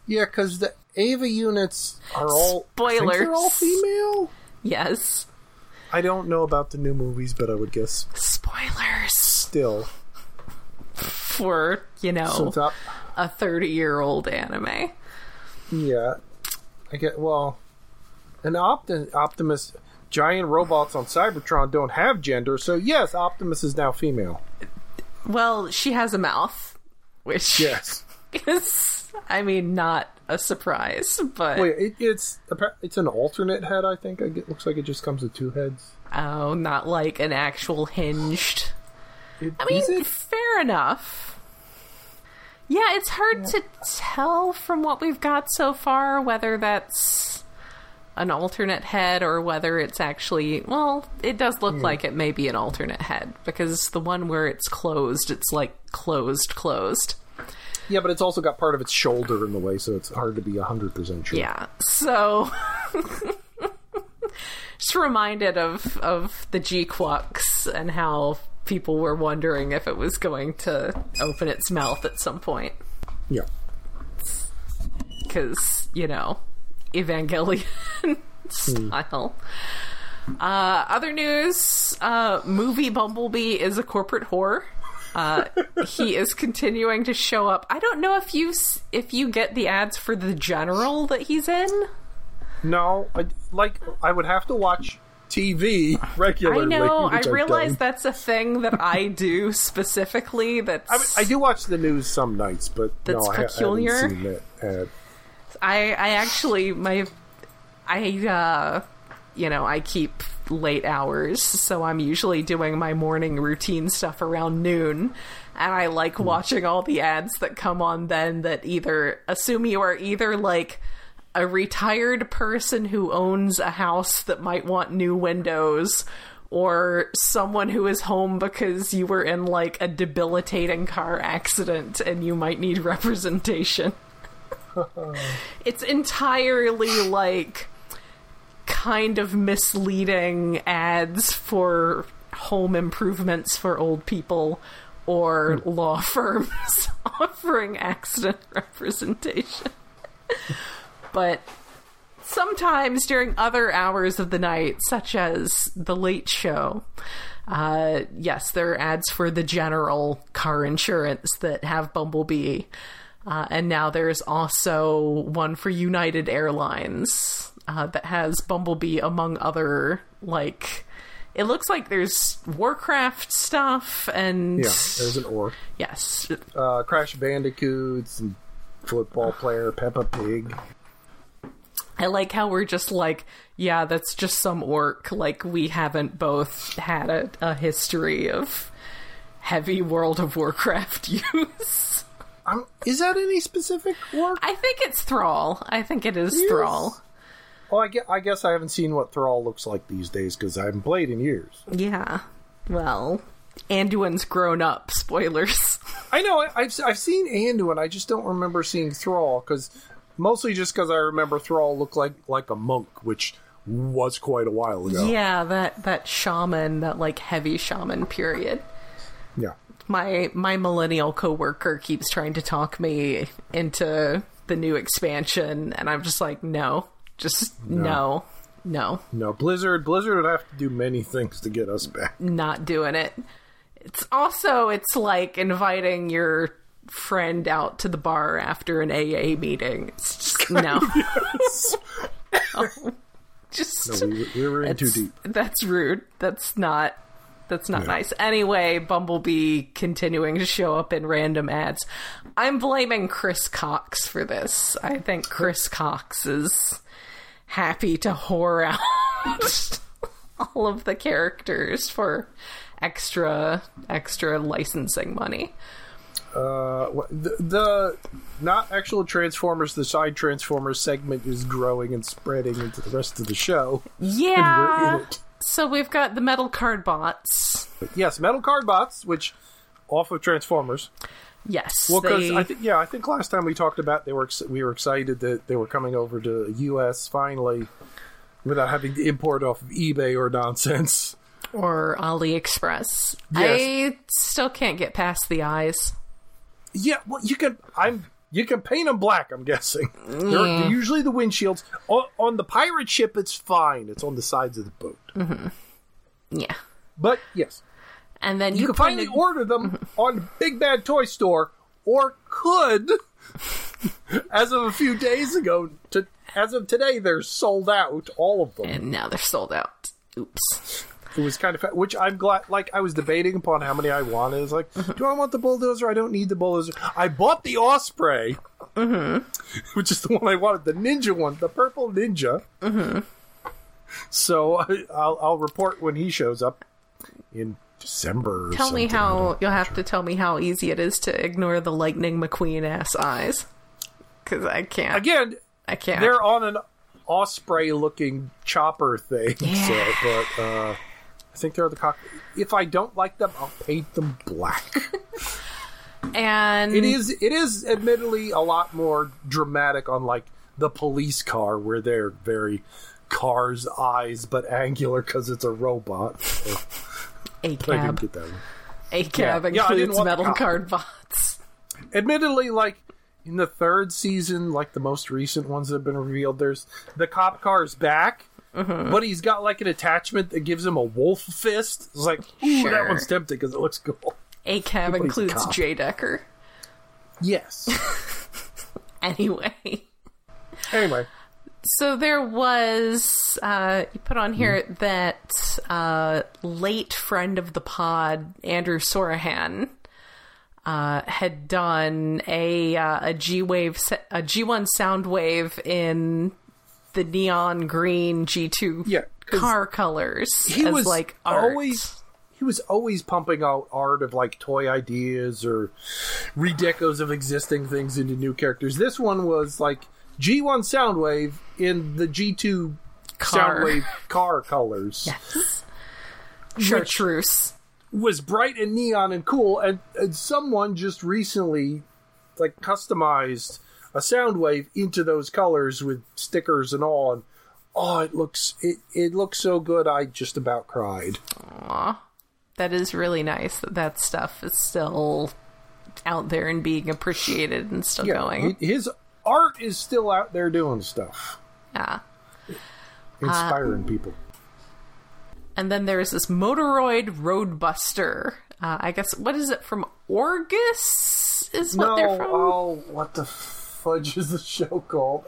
Yeah, because the Ava units are all... Spoilers. I think they're all female? Yes. I don't know about the new movies, but I would guess... Spoilers. Still. For, a 30-year-old anime. Yeah. I get... Well... An Optimus... Giant robots on Cybertron don't have gender, so yes, Optimus is now female. Well, she has a mouth, which... Yes. is, not a surprise, but... Wait, it's an alternate head, I think. It looks like it just comes with 2 heads. Oh, not like an actual hinged... fair enough. Yeah, it's hard to tell from what we've got so far whether that's an alternate head or whether it's actually... Well, it does look like it may be an alternate head, because the one where it's closed, it's like closed. Yeah, but it's also got part of its shoulder in the way, so it's hard to be 100% sure. Yeah, so... Just reminded of the G-Quux and how people were wondering if it was going to open its mouth at some point. Yeah. Because, Evangelion style. Other news, movie Bumblebee is a corporate whore. He is continuing to show up. I don't know if you get the ads for the General that he's in. No, I would have to watch TV regularly. I know. I realize that's a thing that I do specifically. I do watch the news some nights, but that's peculiar. I haven't seen that ad. I keep late hours, so I'm usually doing my morning routine stuff around noon, and I like watching all the ads that come on then that either assume you are either like a retired person who owns a house that might want new windows, or someone who is home because you were in like a debilitating car accident and you might need representation. It's entirely like kind of misleading ads for home improvements for old people or law firms offering accident representation. But sometimes during other hours of the night, such as The Late Show, yes, there are ads for the General car insurance that have Bumblebee. And now there's also one for United Airlines that has Bumblebee among other, like... It looks like there's Warcraft stuff and... Yeah, there's an orc. Yes. Crash Bandicoots and football player Peppa Pig. I like how we're just like, yeah, that's just some orc. Like, we haven't both had a history of heavy World of Warcraft use. Is that any specific orc? I think it's Thrall. I think it is Thrall. Well, I guess I haven't seen what Thrall looks like these days because I haven't played in years. Yeah. Well, Anduin's grown up. Spoilers. I know. I've seen Anduin. I just don't remember seeing Thrall mostly just because I remember Thrall looked like a monk, which was quite a while ago. Yeah, that shaman, that like heavy shaman period. Yeah. My millennial coworker keeps trying to talk me into the new expansion, and I'm just like, no. Just no. No. Blizzard would have to do many things to get us back. Not doing it. It's like inviting your friend out to the bar after an AA meeting. It's just no. Yes. No. Just no, we were in too deep. That's rude. That's not nice. Anyway, Bumblebee continuing to show up in random ads. I'm blaming Chris Cox for this. I think Chris Cox is happy to whore out all of the characters for extra licensing money. The not actual Transformers, the side Transformers segment is growing and spreading into the rest of the show. Yeah. And we're in it. So we've got the Metal Card Bots. Yes, Metal Card Bots, which off of Transformers. Yes. Well, because I think last time we talked about we were excited that they were coming over to the U.S. finally without having to import off of eBay or nonsense. Or AliExpress. Yes. I still can't get past the eyes. Yeah, well, you can. I'm You can paint them black, I'm guessing. They're usually the windshields. On the pirate ship, it's fine. It's on the sides of the boat. Mm-hmm. Yeah. But, yes. And then you can finally order them on Big Bad Toy Store, or could, as of a few days ago, as of today, they're sold out, all of them. And now they're sold out. Oops. It was kind of, which I'm glad, like, I was debating upon how many I wanted. It's like, do I want the bulldozer? I don't need the bulldozer. I bought the Osprey, which is the one I wanted, the ninja one, the purple ninja. So I'll report when he shows up in December or something. You'll have to tell me how easy it is to ignore the Lightning McQueen-ass eyes. Because I can't. Again, I can't. They're on an Osprey-looking chopper thing. Yeah. So, but I think they're the cock. If I don't like them, I'll paint them black. And it is admittedly a lot more dramatic on like the police car, where they're very car's eyes, but angular because it's a robot. So. A-cab. A-cab Yeah, includes metal card bots. Admittedly, like, in the third season, like the most recent ones that have been revealed, there's the cop car's back, but he's got like an attachment that gives him a wolf fist. It's like, ooh, that one's tempting because it looks cool. A-cab includes J. Decker. Yes. Anyway. So there was, you put on here that late friend of the pod, Andrew Sorahan, had done a G-Wave, a G1 Soundwave in the neon green G2 car colors. He was like art. He was always pumping out art of like toy ideas or redecos of existing things into new characters. This one was like G1 Soundwave in the G2 Soundwave car colors. Yes. Chartreuse. Was bright and neon and cool, and someone just recently like customized a Soundwave into those colors with stickers and all, and it looks so good I just about cried. Aww. That is really nice that stuff is still out there and being appreciated and still going. His art is still out there doing stuff. Yeah. Inspiring people. And then there's this Motoroid Roadbuster. I guess, what is it, from Orgus? Is what they're from? Oh, what the fudge is the show called?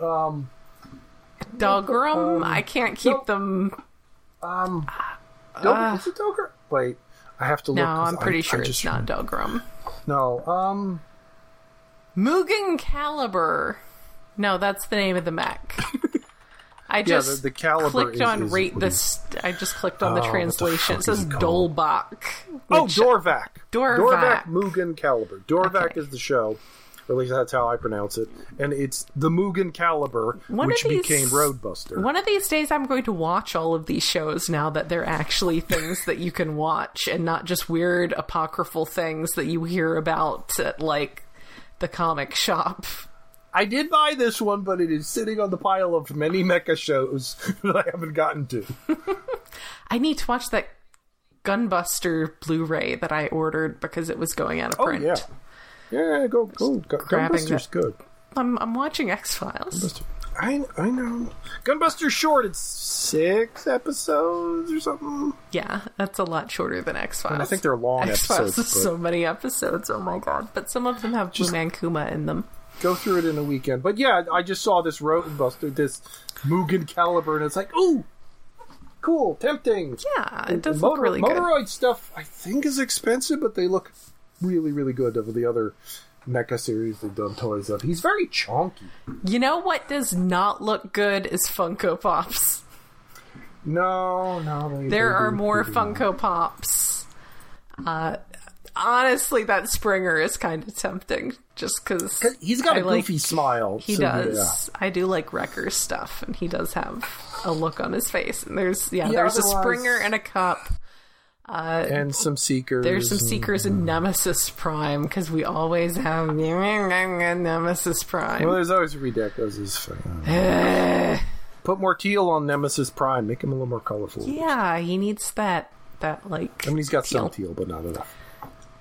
Dogram? I can't keep them. Is it Dogram? Wait, I have to look. No, I'm pretty sure it's not Dogram. No, Mugen Caliber. No, that's the name of the mech. I just the Caliber clicked on rate this. I just clicked on the translation. It says Dolbach. Dorvac. Dorvac Mugen Caliber. Dorvac is the show. Or at least that's how I pronounce it. And it's the Mugen Caliber, which became Roadbuster. One of these days I'm going to watch all of these shows now that they're actually things that you can watch and not just weird apocryphal things that you hear about at, like, the comic shop. I did buy this one, but it is sitting on the pile of many mecha shows that I haven't gotten to. I need to watch that Gunbuster Blu-ray that I ordered because it was going out of print. Oh, yeah. Yeah, go. Gunbuster's good. I'm watching X-Files. I know. Gunbuster's short. It's 6 episodes or something. Yeah, that's a lot shorter than X-Files. And I think they're long X-Files episodes. Is so many episodes, oh my god. But some of them have Blue Man Kuma in them. Go through it in a weekend. But yeah, I just saw this Roadbuster, this Mugen Caliber, and it's like, ooh, cool, tempting. Yeah, it does look really good. Motoroid stuff, I think, is expensive, but they look really, really good over the other mecha series they've done toys of. He's very chonky. You know what does not look good is Funko Pops. No. There are more Funko Pops. Honestly, that Springer is kind of tempting, just because he's got a goofy smile. He does. Yeah. I do like Wrecker's stuff, and he does have a look on his face. And there's a Springer and a cup. And some Seekers. There's some Seekers and Nemesis Prime, because we always have Nemesis Prime. Well, there's always redecos. Put more teal on Nemesis Prime. Make him a little more colorful. Yeah, he needs that like. I mean, he's got teal. some teal, but not enough.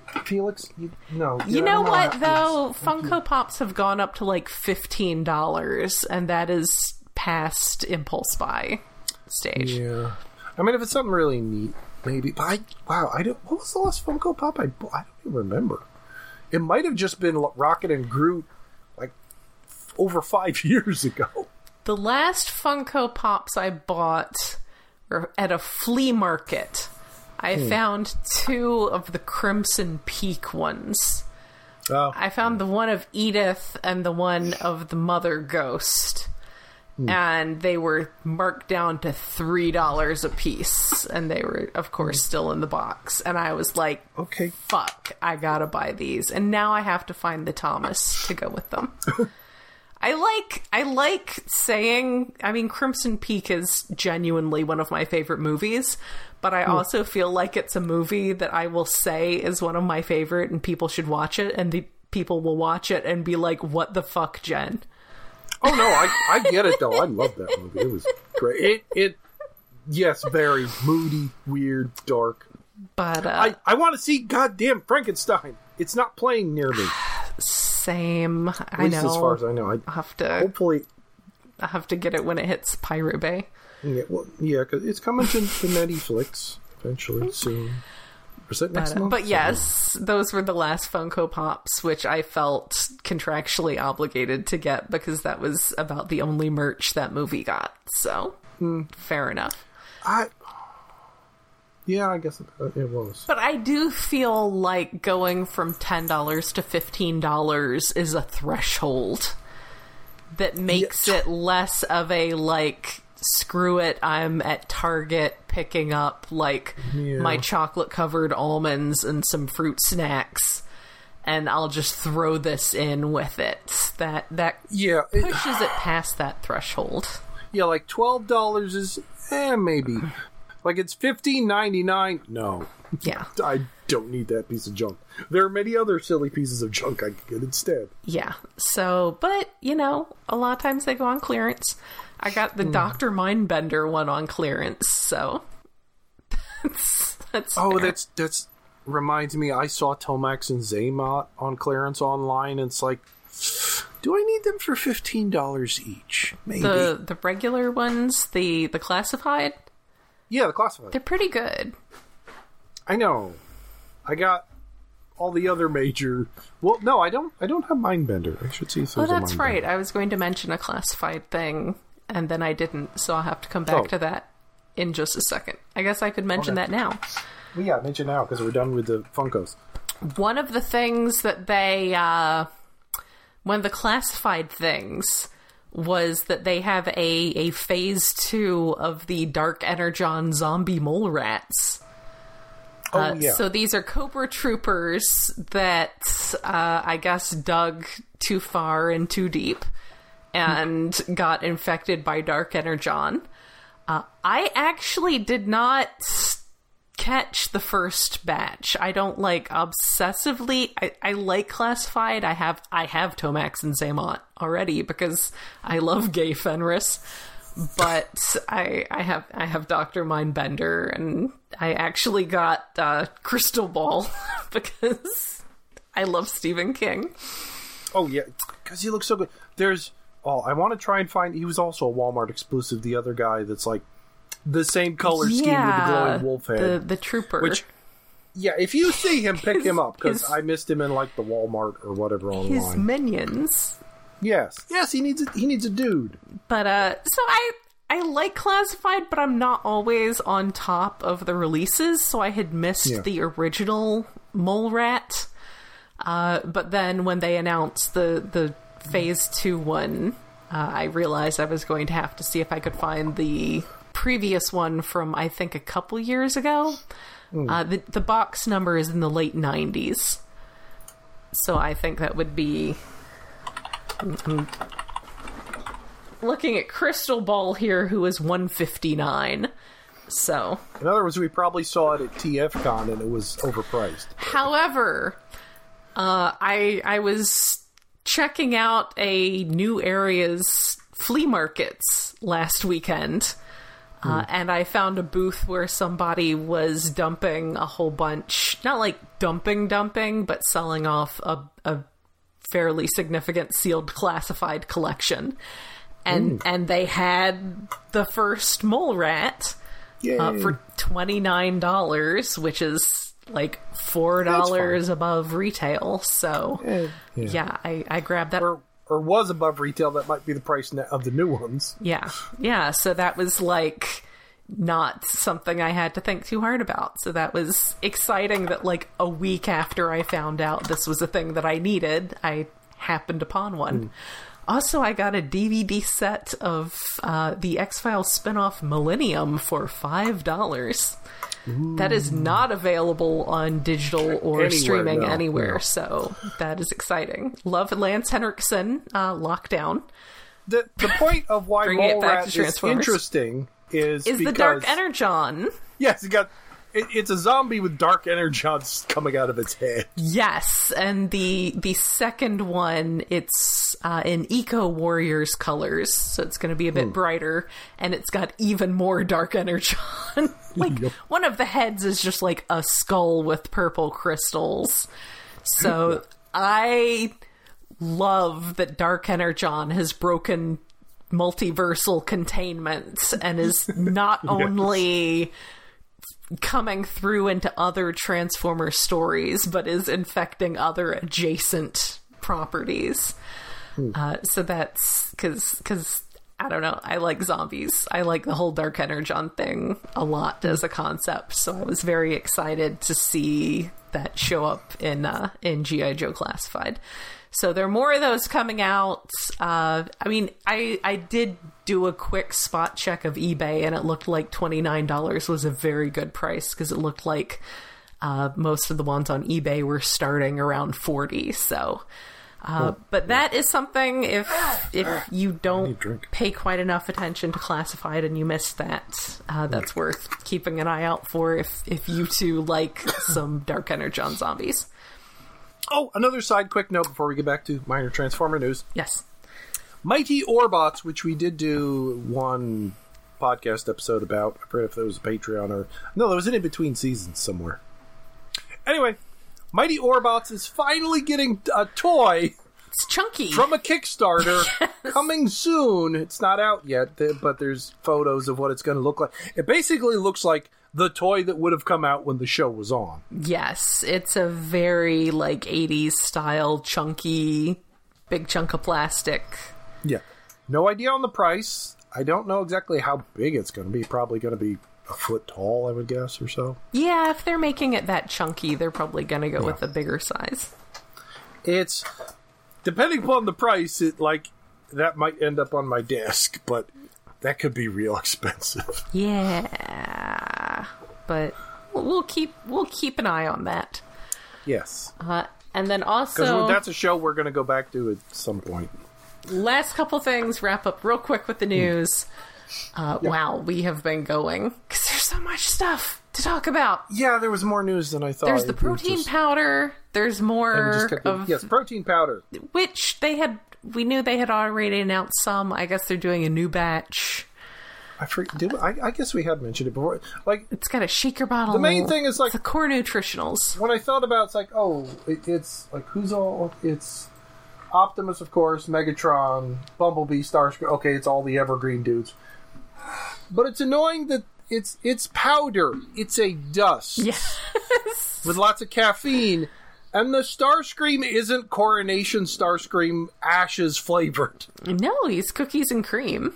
Felix? No. You know what, though? Funko Pops have gone up to like $15, and that is past impulse buy stage. Yeah. I mean, if it's something really neat, maybe. But what was the last Funko Pop I bought? I don't even remember. It might have just been Rocket and Groot, like, over 5 years ago. The last Funko Pops I bought were at a flea market. I found 2 of the Crimson Peak ones. Oh. I found the one of Edith and the one of the Mother Ghost. And they were marked down to $3 a piece. And they were, of course, still in the box. And I was like, okay, fuck, I gotta buy these. And now I have to find the Thomas to go with them. I like saying, I mean, Crimson Peak is genuinely one of my favorite movies, but I also feel like it's a movie that I will say is one of my favorite and people should watch it, and the people will watch it and be like, what the fuck, Jen? Oh, no, I get it, though. I love that movie. It was great. Yes, very moody, weird, dark. But, I want to see goddamn Frankenstein. It's not playing near me. Same. At least as far as I know. I'll have to... Hopefully... I'll have to get it when it hits Pirate Bay. Yeah, because it's coming to Netflix eventually, soon. Or is that next month? But yes, those were the last Funko Pops, which I felt contractually obligated to get because that was about the only merch that movie got. So, fair enough. Yeah, I guess it was. But I do feel like going from $10 to $15 is a threshold that makes it less of a, like, screw it, I'm at Target picking up, like, my chocolate-covered almonds and some fruit snacks, and I'll just throw this in with it. That pushes it past that threshold. Yeah, like $12 is, maybe. Like, it's $15.99. No. Yeah. I don't need that piece of junk. There are many other silly pieces of junk I could get instead. Yeah. So, but, you know, a lot of times they go on clearance. I got the Dr. Mindbender one on clearance, so that's oh, fair. that's reminds me, I saw Tomax and Zaymot on clearance online, and it's like, do I need them for $15 each? Maybe. The regular ones, the classified? Yeah, the classified. They're pretty good. I know. I got all the other major... Well, no, I don't have Mindbender. I should see if there's that's a Mindbender. right. I was going to mention a classified thing, and then I didn't, so I'll have to come back to that in just a second. I guess I could mention that now. Well, yeah, mention now, because we're done with the Funkos. One of the things that they... one of the classified things was that they have a phase 2 of the Dark Energon zombie mole rats. So these are Cobra Troopers that I guess dug too far and too deep and got infected by Dark Energon. I actually did not catch the first batch. I don't like obsessively. I like classified. I have Tomax and Zaymot already because I love Gay Fenris. But I have Dr. Mindbender, and I actually got Crystal Ball because I love Stephen King. Oh yeah, because he looks so good. I want to try and find. He was also a Walmart exclusive. The other guy that's like the same color scheme with the glowing wolf head, the trooper. Which, yeah, if you see him, pick him up because I missed him in like the Walmart or whatever online. His minions. Yes, he needs a dude. But so I like classified, but I'm not always on top of the releases. So I had missed the original Mole Rat. But then when they announced the Phase 2 one, I realized I was going to have to see if I could find the previous one from, I think, a couple years ago. The box number is in the late 90s. So I think that would be... I'm looking at Crystal Ball here, who is 159. So, in other words, we probably saw it at TFCon and it was overpriced. However, I was checking out a New Area's flea markets last weekend, and I found a booth where somebody was dumping a whole bunch not like dumping, but selling off a fairly significant sealed classified collection. And they had the first mole rat for $29, which is like $4 above retail. So yeah, I grabbed that. Or was above retail. That might be the price of the new ones. Yeah. So that was like not something I had to think too hard about. So that was exciting that like a week after I found out this was a thing that I needed, I happened upon one. Also, I got a DVD set of the X-Files spinoff Millennium for $5. That is not available on digital or streaming anywhere, so that is exciting. Love Lance Henriksen, Lockdown. The point of why Mole Rat is interesting is because the Dark Energon. Yes, it's a zombie with dark energons coming out of its head. Yes, and the second one, it's in Eco Warriors colors, so it's going to be a bit brighter, and it's got even more dark energon. One of the heads is just like a skull with purple crystals. So I love that Dark Energon has broken multiversal containment and is not only coming through into other Transformer stories, but is infecting other adjacent properties. So that's because I don't know, I like zombies. I like the whole Dark Energon thing a lot as a concept, so I was very excited to see that show up in G.I. Joe Classified. So there are more of those coming out. I mean, I did do a quick spot check of eBay, and it looked like $29 was a very good price, because it looked like most of the ones on eBay were starting around $40. So, but that is something, if you don't pay quite enough attention to Classified and you missed that, that's worth keeping an eye out for if you too like some Dark Energon zombies. Oh, another side quick note before we get back to minor Transformer news. Yes. Mighty Orbots, which we did do one podcast episode about. I forget if that was a Patreon or... No, that was an in-between seasons somewhere. Anyway, Mighty Orbots is finally getting a toy. It's chunky. From a Kickstarter. Yes. Coming soon. It's not out yet, but there's photos of what it's going to look like. It basically looks like the toy that would have come out when the show was on. Yes, it's a very, 80s style, chunky, big chunk of plastic. Yeah. No idea on the price. I don't know exactly how big it's going to be. Probably going to be a foot tall, I would guess, or so. Yeah, if they're making it that chunky, they're probably going to go with a bigger size. It's... Depending upon the price, that might end up on my desk, but... That could be real expensive. Yeah, but we'll keep an eye on that. Yes. And then also... Because that's a show we're going to go back to at some point. Last couple things, wrap up real quick with the news. Wow, we have been going. Because there's so much stuff to talk about. Yeah, there was more news than I thought. There's the protein powder. There's more of... Yes, protein powder. Which we knew they had already announced some. I guess they're doing a new batch. I guess we had mentioned it before. It's got a shaker bottle. The main thing is it's the core nutritionals. When I thought about it, it's who's all? It's Optimus, of course, Megatron, Bumblebee, Starscream. Okay, it's all the evergreen dudes. But it's annoying that it's powder. It's a dust. Yes. With lots of caffeine. And the Starscream isn't Coronation Starscream Ashes flavored. No, he's cookies and cream.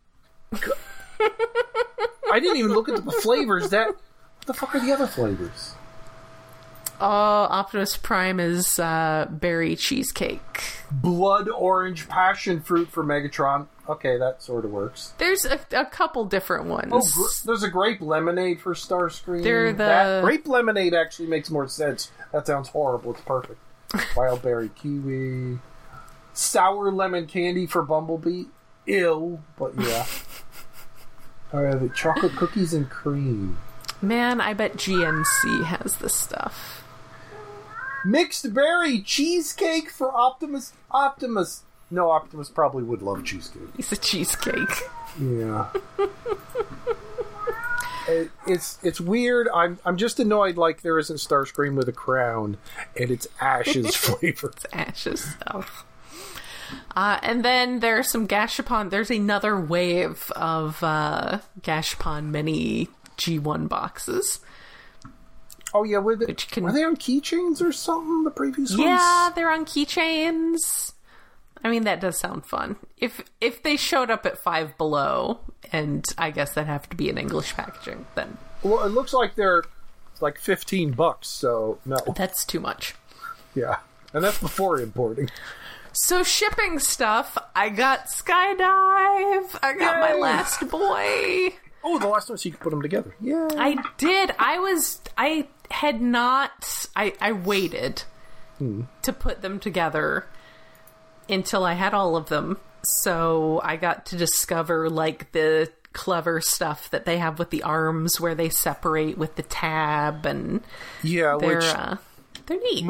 I didn't even look at the flavors. What the fuck are the other flavors? Optimus Prime is berry cheesecake. Blood orange passion fruit for Megatron. Okay, that sort of works. There's a couple different ones. There's a grape lemonade for Starscream. That grape lemonade actually makes more sense. That sounds horrible. It's perfect. Wild berry kiwi. Sour lemon candy for Bumblebee. Ill, but yeah. The chocolate cookies and cream. Man, I bet GNC has this stuff. Mixed berry cheesecake for Optimus. No, Optimus probably would love cheesecake. He's a cheesecake. Yeah. It's weird. I'm just annoyed like there isn't Starscream with a crown and it's Ash's flavor. It's Ash's stuff. And then there's some Gashapon. There's another wave of Gashapon mini G1 boxes. Oh yeah, were they on keychains or something? The previous ones? Yeah, they're on keychains. I mean, that does sound fun. If they showed up at Five Below, and I guess that'd have to be in English packaging, then. Well, it looks like they're like $15, so no. That's too much. Yeah, and that's before importing. So shipping stuff, I got Skydive. I got my last boy. Oh, the last one, so you could put them together. Yeah, I did. I waited to put them together until I had all of them. So I got to discover like the clever stuff that they have with the arms where they separate with the tab, and they're neat.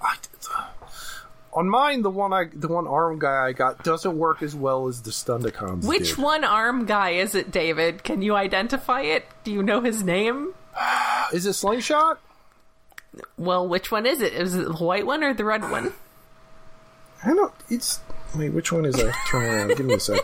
On mine, the one arm guy I got doesn't work as well as the Stundicons. Which one arm guy is it, David? Can you identify it? Do you know his name? Is it Slingshot? Well, which one is it? Is it the white one or the red one? I don't. Wait, which one is I? Turn around. Give me a sec.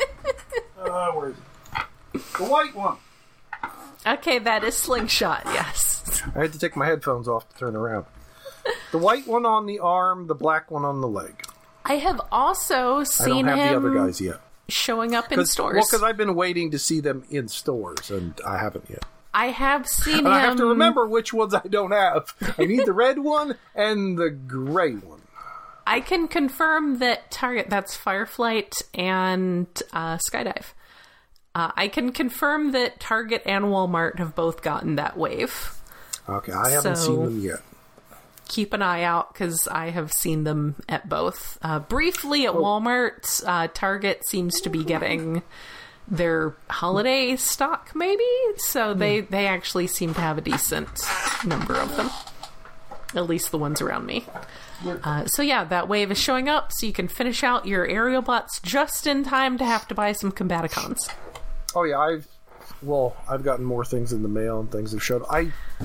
Where is it? The white one. Okay, that is Slingshot. Yes. I had to take my headphones off to turn around. The white one on the arm, the black one on the leg. I have also seen him. I don't have the other guys yet. Showing up in stores. Well, because I've been waiting to see them in stores, and I haven't yet. I have seen him. I have to remember which ones I don't have. I need the red one and the gray one. I can confirm that Target, that's Fireflight and Skydive. I can confirm that Target and Walmart have both gotten that wave. Okay, I haven't seen them yet. Keep an eye out, because I have seen them at both. Briefly at Walmart, Target seems to be getting their holiday stock, maybe? So they actually seem to have a decent number of them. At least the ones around me. So yeah, that wave is showing up, so you can finish out your aerial bots just in time to have to buy some Combaticons. Oh yeah, I've gotten more things in the mail and things have showed.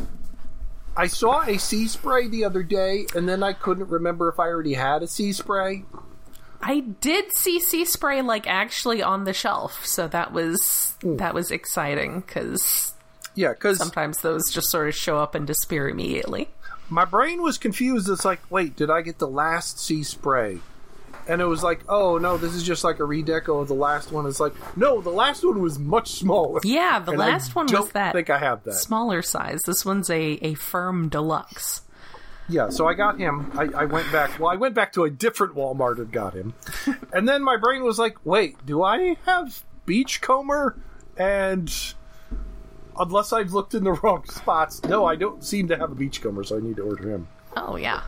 I saw a Sea Spray the other day, and then I couldn't remember if I already had a Sea Spray. I did see Sea Spray actually on the shelf, so that was exciting, because sometimes those just sort of show up and disappear immediately. My brain was confused. It's like, wait, did I get the last Sea Spray? And it was like, oh no, this is just like a redeco of the last one. It's like, no, the last one was much smaller. Yeah, the last one was that. I think I have that smaller size. This one's a firm deluxe. Yeah, so I got him. I went back. Well, I went back to a different Walmart and got him. And then my brain was like, wait, do I have Beachcomber? And unless I've looked in the wrong spots, no, I don't seem to have a Beachcomber, so I need to order him. Oh yeah.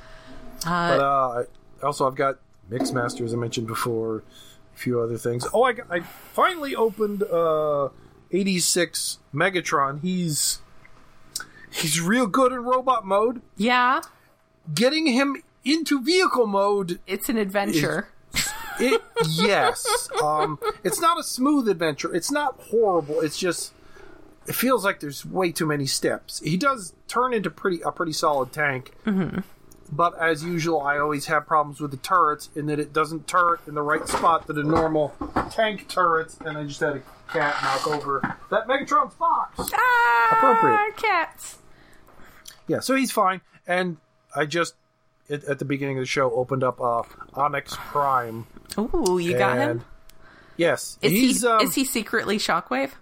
But also I've got Mixmaster, as I mentioned before, a few other things. Oh, I finally opened 86 Megatron. He's real good in robot mode. Yeah. Getting him into vehicle mode, it's an adventure. Yes. It's not a smooth adventure. It's not horrible. It's just, it feels like there's way too many steps. He does turn into a pretty solid tank. Mm-hmm. But as usual, I always have problems with the turrets in that it doesn't turret in the right spot that a normal tank turrets, and I just had a cat knock over that Megatron's box. Appropriate. Cats. Yeah, so he's fine. And I just, at the beginning of the show, opened up Onyx Prime. Ooh, you got him? Yes. Is he secretly Shockwave?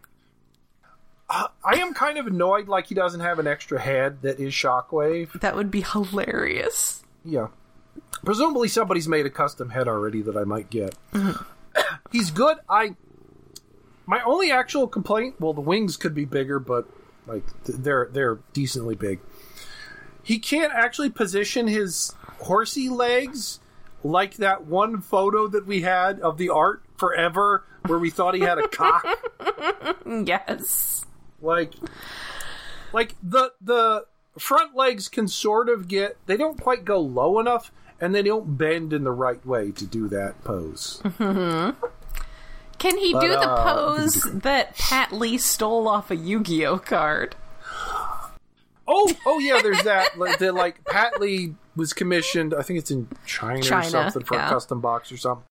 I am kind of annoyed like he doesn't have an extra head that is Shockwave. That would be hilarious. Yeah. Presumably somebody's made a custom head already that I might get. Mm-hmm. He's good. My only actual complaint, well, the wings could be bigger, but like they're decently big. He can't actually position his horsey legs like that one photo that we had of the art forever where we thought he had a cock. Yes. Like the front legs can sort of they don't quite go low enough, and they don't bend in the right way to do that pose. Mm-hmm. Can he do the pose that Pat Lee stole off a Yu-Gi-Oh card? Oh yeah, there's that. Like Pat Lee was commissioned, I think it's in China or something, for a custom box or something.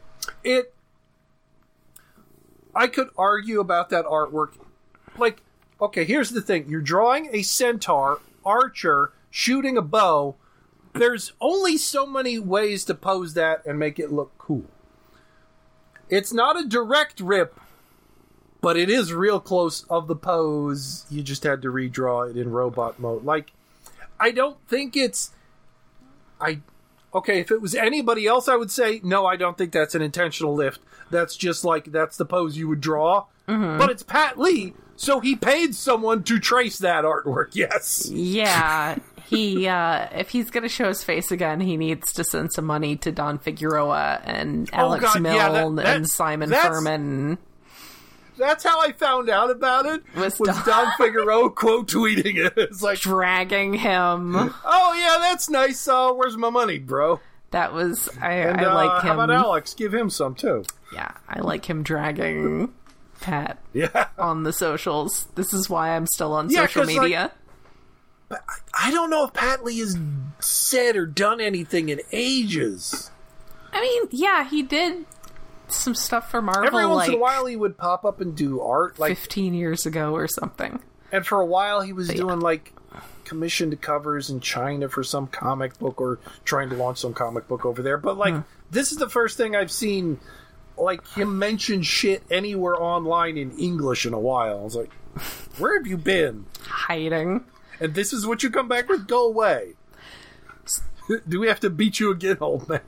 I could argue about that artwork. Like, okay, here's the thing. You're drawing a centaur, archer, shooting a bow. There's only so many ways to pose that and make it look cool. It's not a direct rip, but it is real close of the pose. You just had to redraw it in robot mode. Like, I don't think it's... Okay, if it was anybody else, I would say, no, I don't think that's an intentional lift. That's just like, that's the pose you would draw. Mm-hmm. But it's Pat Lee, so he paid someone to trace that artwork, yes. Yeah, he, if he's going to show his face again, he needs to send some money to Don Figueroa and Alex Milne and Simon Furman. That's how I found out about it, was Don Figueroa quote-tweeting it. It's like, dragging him. Oh, yeah, that's nice. Where's my money, bro? That was... I like him. How about Alex? Give him some, too. Yeah, I like him dragging Pat on the socials. This is why I'm still on social media. But I don't know if Pat Lee has said or done anything in ages. I mean, yeah, he did some stuff for Marvel. Every once in a while he would pop up and do art. 15 years ago or something. And for a while he was doing commissioned covers in China for some comic book or trying to launch some comic book over there. But this is the first thing I've seen him mention shit anywhere online in English in a while. I was like, where have you been? Hiding. And this is what you come back with? Go away. Do we have to beat you again, old man?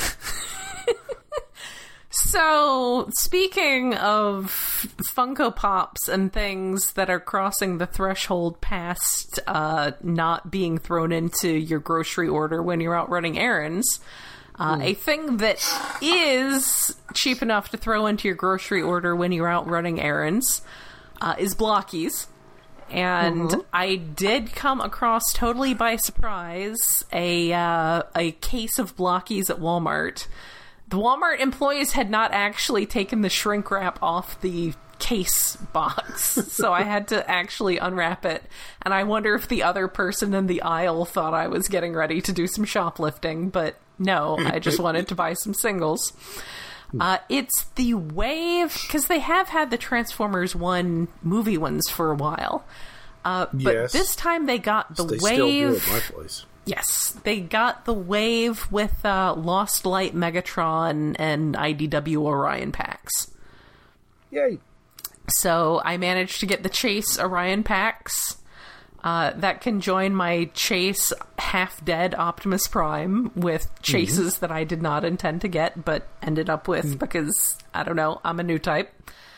So, speaking of Funko Pops and things that are crossing the threshold past not being thrown into your grocery order when you're out running errands, a thing that is cheap enough to throw into your grocery order when you're out running errands is Blockies. And I did come across, totally by surprise, a case of Blockies at Walmart. The Walmart employees had not actually taken the shrink wrap off the case box, so I had to actually unwrap it. And I wonder if the other person in the aisle thought I was getting ready to do some shoplifting, but no, I just wanted to buy some singles. It's the Wave, because they have had the Transformers 1 movie ones for a while. But this time they got the Wave. Still do at my place. Yes, they got the Wave with Lost Light Megatron and IDW Orion packs. Yay. So I managed to get the Chase Orion packs. That can join my Chase half-dead Optimus Prime with chases that I did not intend to get, but ended up with because, I don't know, I'm a new type.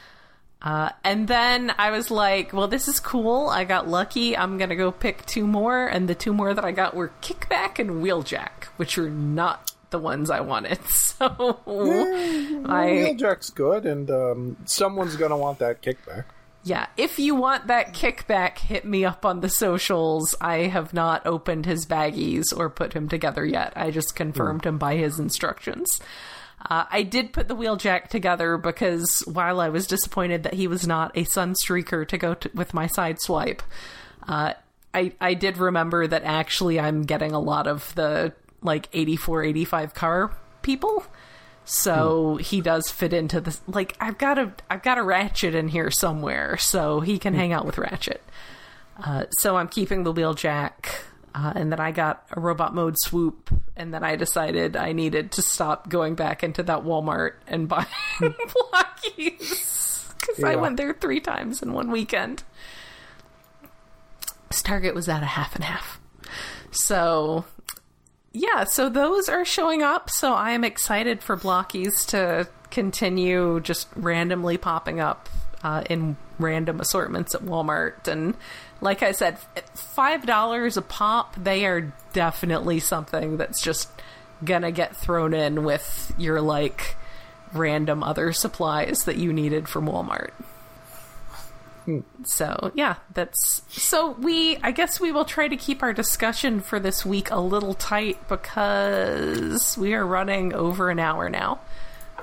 And then I was like, well, this is cool. I got lucky. I'm going to go pick 2 more. And the 2 more that I got were Kickback and Wheeljack, which are not the ones I wanted. So Wheeljack's good, and someone's going to want that Kickback. Yeah, if you want that Kickback, hit me up on the socials. I have not opened his baggies or put him together yet. I just confirmed him by his instructions. I did put the Wheeljack together because while I was disappointed that he was not a Sunstreaker to go with my Sideswipe, I did remember that actually I'm getting a lot of the 84, 85 car people. So he does fit into this. I've got a Ratchet in here somewhere, so he can hang out with Ratchet. So I'm keeping the Wheeljack. And then I got a Robot Mode Swoop, and then I decided I needed to stop going back into that Walmart and buy Blockies, because I went there 3 times in one weekend. This Target was at a half and half. So, yeah, so those are showing up, so I am excited for Blockies to continue just randomly popping up in random assortments at Walmart. And like I said, $5 a pop, they are definitely something that's just gonna get thrown in with your random other supplies that you needed from Walmart. So yeah, I guess we will try to keep our discussion for this week a little tight because we are running over an hour now.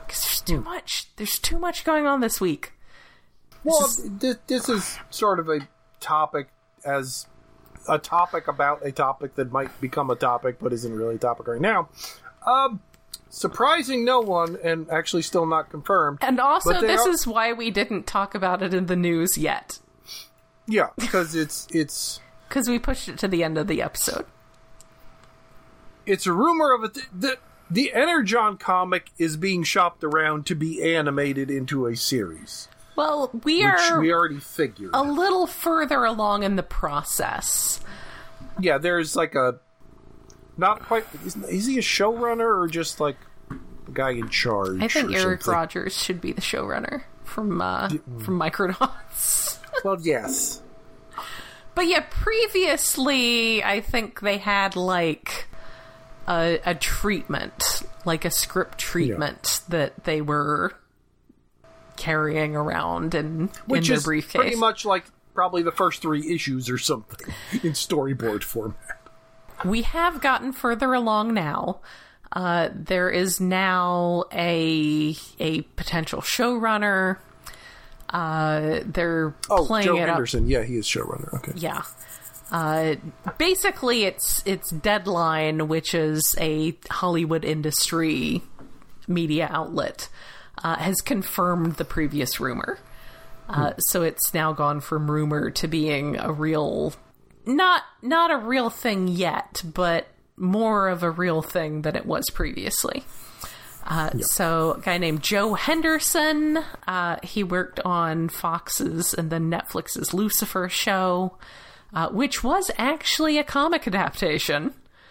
'Cause there's too much. There's too much going on this week. Well, this is sort of a topic as a topic about a topic that might become a topic but isn't really a topic right now. Surprising no one, and actually still not confirmed. And also, this is why we didn't talk about it in the news yet. Yeah, because it's because we pushed it to the end of the episode. It's a rumor of it that the Energon comic is being shopped around to be animated into a series. Well, which we already figured. A little further along in the process. Yeah, there's like a... Not quite... Is he a showrunner or just like the guy in charge? I think Eric Rogers should be the showrunner from Micronauts. Well, yes. But yeah, previously, I think they had like a treatment, like a script treatment that they were carrying around in their briefcase. Pretty much like probably the first 3 issues or something in storyboard format. We have gotten further along now. There is now a potential showrunner. They're playing Joe it Henderson. up. Yeah, he is showrunner. Okay. Yeah. Basically, it's Deadline, which is a Hollywood industry media outlet, has confirmed the previous rumor. So it's now gone from rumor to being a real, not a real thing yet, but more of a real thing than it was previously. So a guy named Joe Henderson, he worked on Fox's and then Netflix's Lucifer show, which was actually a comic adaptation.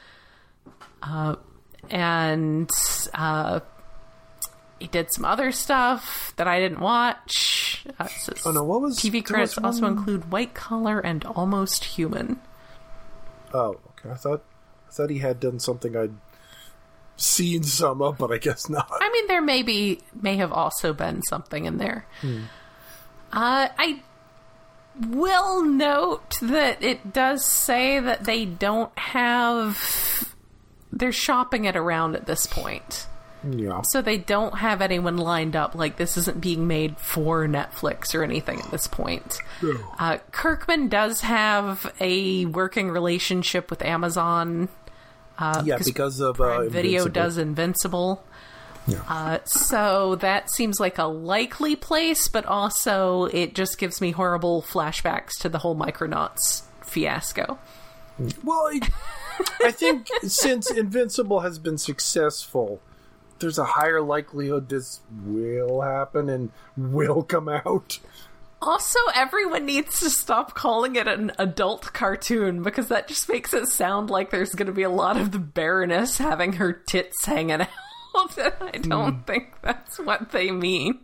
And he did some other stuff that I didn't watch. What was... TV credits also include White Collar and Almost Human. Oh, okay. I thought he had done something I'd seen some of, but I guess not. I mean, there may have also been something in there. I will note that it does say that they don't have... They're shopping it around at this point. Yeah. So they don't have anyone lined up. Like, this isn't being made for Netflix or anything at this point. No. Kirkman does have a working relationship with Amazon. Because of Prime Video does Invincible. Yeah. So that seems like a likely place, but also it just gives me horrible flashbacks to the whole Micronauts fiasco. Well, I think since Invincible has been successful, there's a higher likelihood this will happen and will come out. Also, everyone needs to stop calling it an adult cartoon, because that just makes it sound like there's going to be a lot of the Baroness having her tits hanging out. And I don't think that's what they mean.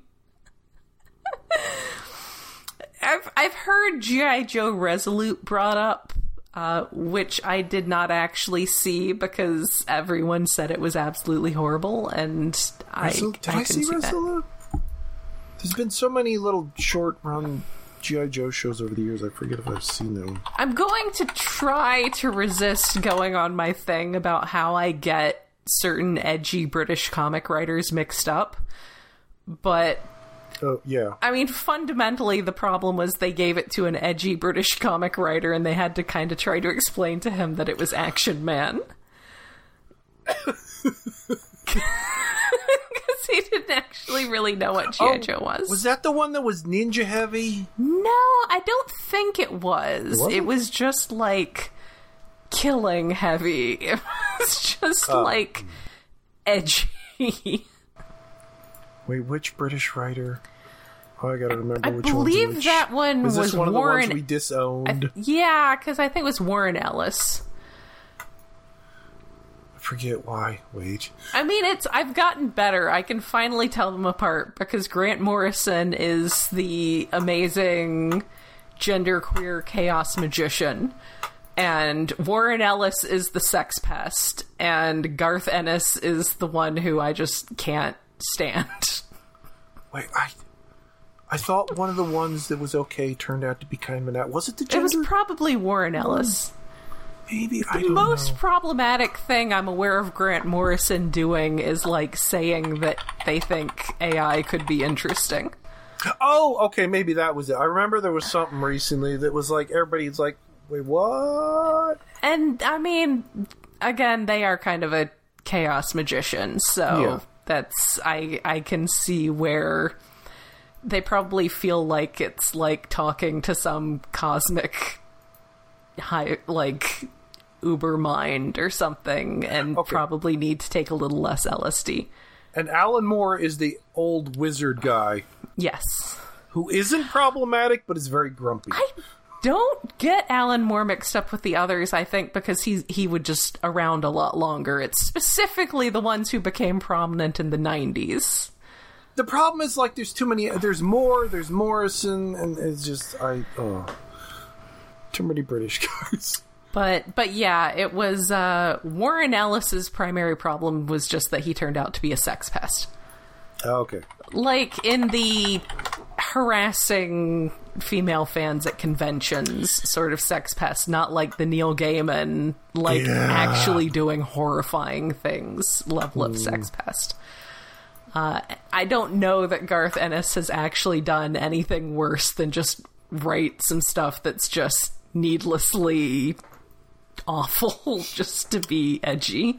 I've heard G.I. Joe Resolute brought up, which I did not actually see because everyone said it was absolutely horrible, and I couldn't see Resolute? There's been so many little short-run G.I. Joe shows over the years, I forget if I've seen them. I'm going to try to resist going on my thing about how I get certain edgy British comic writers mixed up, but... Oh, yeah. I mean, fundamentally, the problem was they gave it to an edgy British comic writer, and they had to kind of try to explain to him that it was Action Man. Because he didn't actually really know what G.I. Joe was. Was that the one that was ninja heavy? No, I don't think it was. It was just, like, killing heavy. It was just, like, edgy. Wait, which British writer? Oh, I gotta remember which one. I believe that one was this one of Warren... the ones we disowned? Yeah, because I think it was Warren Ellis. I forget why. Wait. I mean, I've gotten better. I can finally tell them apart, because Grant Morrison is the amazing genderqueer chaos magician, and Warren Ellis is the sex pest, and Garth Ennis is the one who I just can't stand. Wait, I thought one of the ones that was okay turned out to be kind of an... Was it the gender? It was probably Warren Ellis. maybe I The don't most know. problematic thing I'm aware of Grant Morrison doing is like saying that they think AI could be interesting. Oh, okay, maybe that was it. I remember there was something recently that was like everybody's like, "Wait, what?" And I mean, again, they are kind of a chaos magician, so Yeah. that's I can see where they probably feel like it's like talking to some cosmic high like uber mind or something, and Okay. probably need to take a little less LSD. And Alan Moore is the old wizard guy Yes. who isn't problematic but is very grumpy. I don't get Alan Moore mixed up with the others, I think, because he would just around a lot longer. It's specifically the ones who became prominent in the 90s. The problem is like there's too many. There's Moore, there's Morrison, and it's just too many British guys. But yeah, it was Warren Ellis's primary problem was just that he turned out to be a sex pest. Okay. Like in the harassing female fans at conventions sort of sex pest, not like the Neil Gaiman, like actually doing horrifying things level of sex pest. I don't know that Garth Ennis has actually done anything worse than just write some stuff that's just needlessly awful just to be edgy.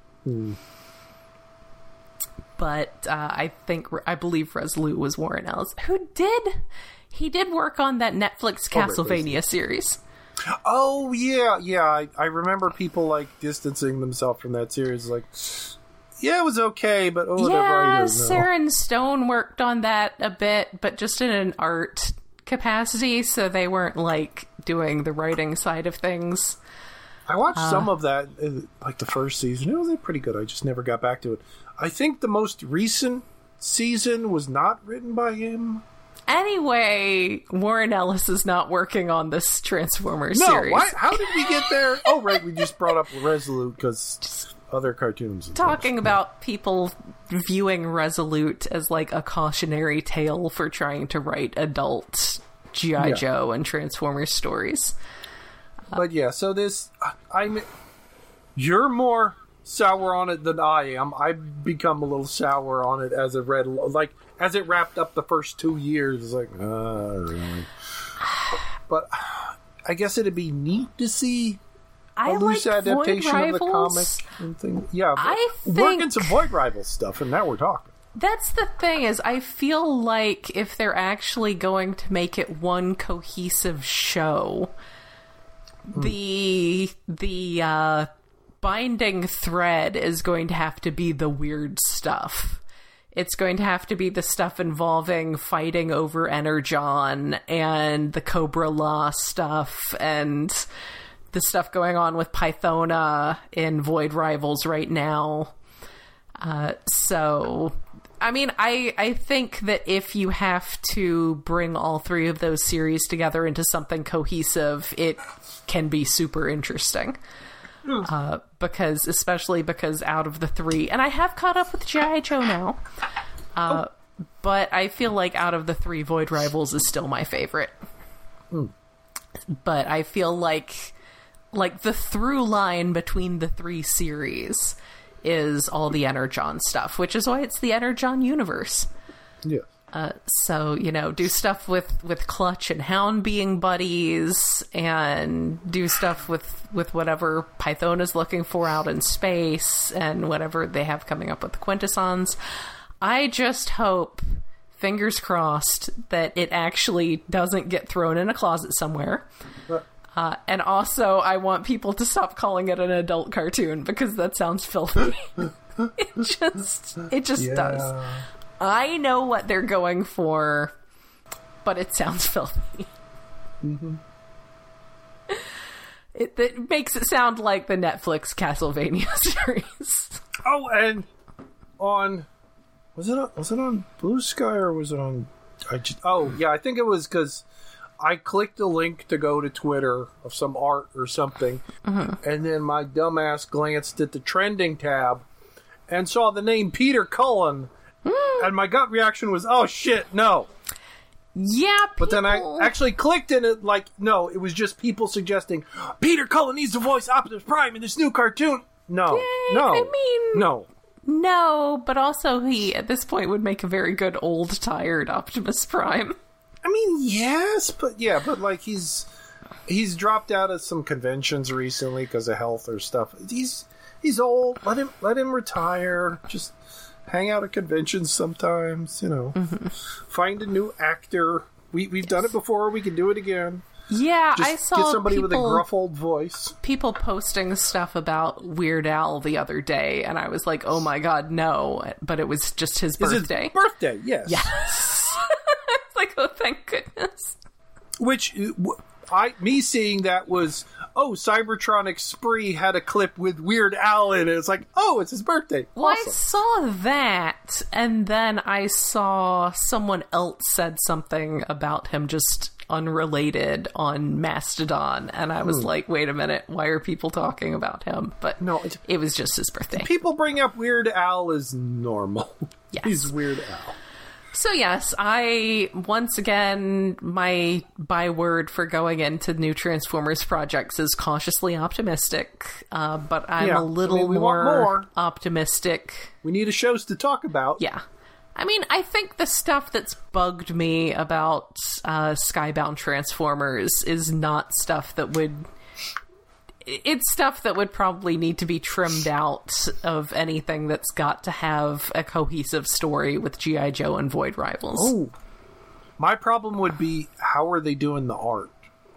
But I believe Resolute was Warren Ellis, who did work on that Netflix Castlevania series. Oh yeah. I remember people like distancing themselves from that series. Like, yeah, it was okay, but the writers, no. Saren Stone worked on that a bit, but just in an art capacity, so they weren't like doing the writing side of things. I watched some of that, like the first season. It was pretty good. I just never got back to it. I think the most recent season was not written by him. Anyway, Warren Ellis is not working on this Transformers series. No, how did we get there? Oh, right, we just brought up Resolute because other cartoons. Talking about people viewing Resolute as like a cautionary tale for trying to write adult G.I. Joe and Transformers stories. But yeah, so this, you're more sour on it than I am. I've become a little sour on it as it as it wrapped up the first 2 years. It's like, really? But I guess it'd be neat to see a loose adaptation of the comic and thing. Yeah, working some Void Rivals stuff, and now we're talking. That's the thing, is I feel like if they're actually going to make it one cohesive show, the binding thread is going to have to be the weird stuff. It's going to have to be the stuff involving fighting over Energon and the Cobra Law stuff and the stuff going on with Pythona in Void Rivals right now. So, I mean, I think that if you have to bring all three of those series together into something cohesive, it can be super interesting. Especially because out of the three, and I have caught up with G.I. Joe now, but I feel like out of the three, Void Rivals is still my favorite. But I feel like the through line between the three series is all the Energon stuff, which is why it's the Energon universe. Yeah. So, do stuff with Clutch and Hound being buddies, and do stuff with whatever Python is looking for out in space, and whatever they have coming up with the Quintessons. I just hope, fingers crossed, that it actually doesn't get thrown in a closet somewhere. And also, I want people to stop calling it an adult cartoon, because that sounds filthy. It just does. I know what they're going for, but it sounds filthy. Mm-hmm. It makes it sound like the Netflix Castlevania series. Oh, and was it on Blue Sky or was it on? I think it was because I clicked a link to go to Twitter of some art or something, and then my dumbass glanced at the trending tab and saw the name Peter Cullen. And my gut reaction was, oh shit, no. Yeah, But then I actually clicked in it like, no, it was just people suggesting, Peter Cullen needs to voice Optimus Prime in this new cartoon. No. No, but also he, at this point, would make a very good old, tired Optimus Prime. I mean, yes, but like he's dropped out of some conventions recently because of health or stuff. He's old. Let him retire. Just hang out at conventions sometimes. Find a new actor. We've done it before. We can do it again. Yeah, Just I saw get somebody with a gruff old voice. People posting stuff about Weird Al the other day, and I was like, "Oh my god, no!" But it was just his birthday. His birthday, yes. Yes. It's like, oh, thank goodness. Which me seeing that was, Cybertronic Spree had a clip with Weird Al in it. It's like, it's his birthday. Well, awesome. I saw that, and then I saw someone else said something about him just unrelated on Mastodon, and I was like, wait a minute, why are people talking about him? But no, it was just his birthday. People bring up Weird Al as normal. Yes. He's Weird Al. So yes, once again, my byword for going into new Transformers projects is cautiously optimistic, but I'm a little more optimistic. We need shows to talk about. Yeah. I mean, I think the stuff that's bugged me about Skybound Transformers is not stuff that would... It's stuff that would probably need to be trimmed out of anything that's got to have a cohesive story with G.I. Joe and Void Rivals. Oh. My problem would be, how are they doing the art?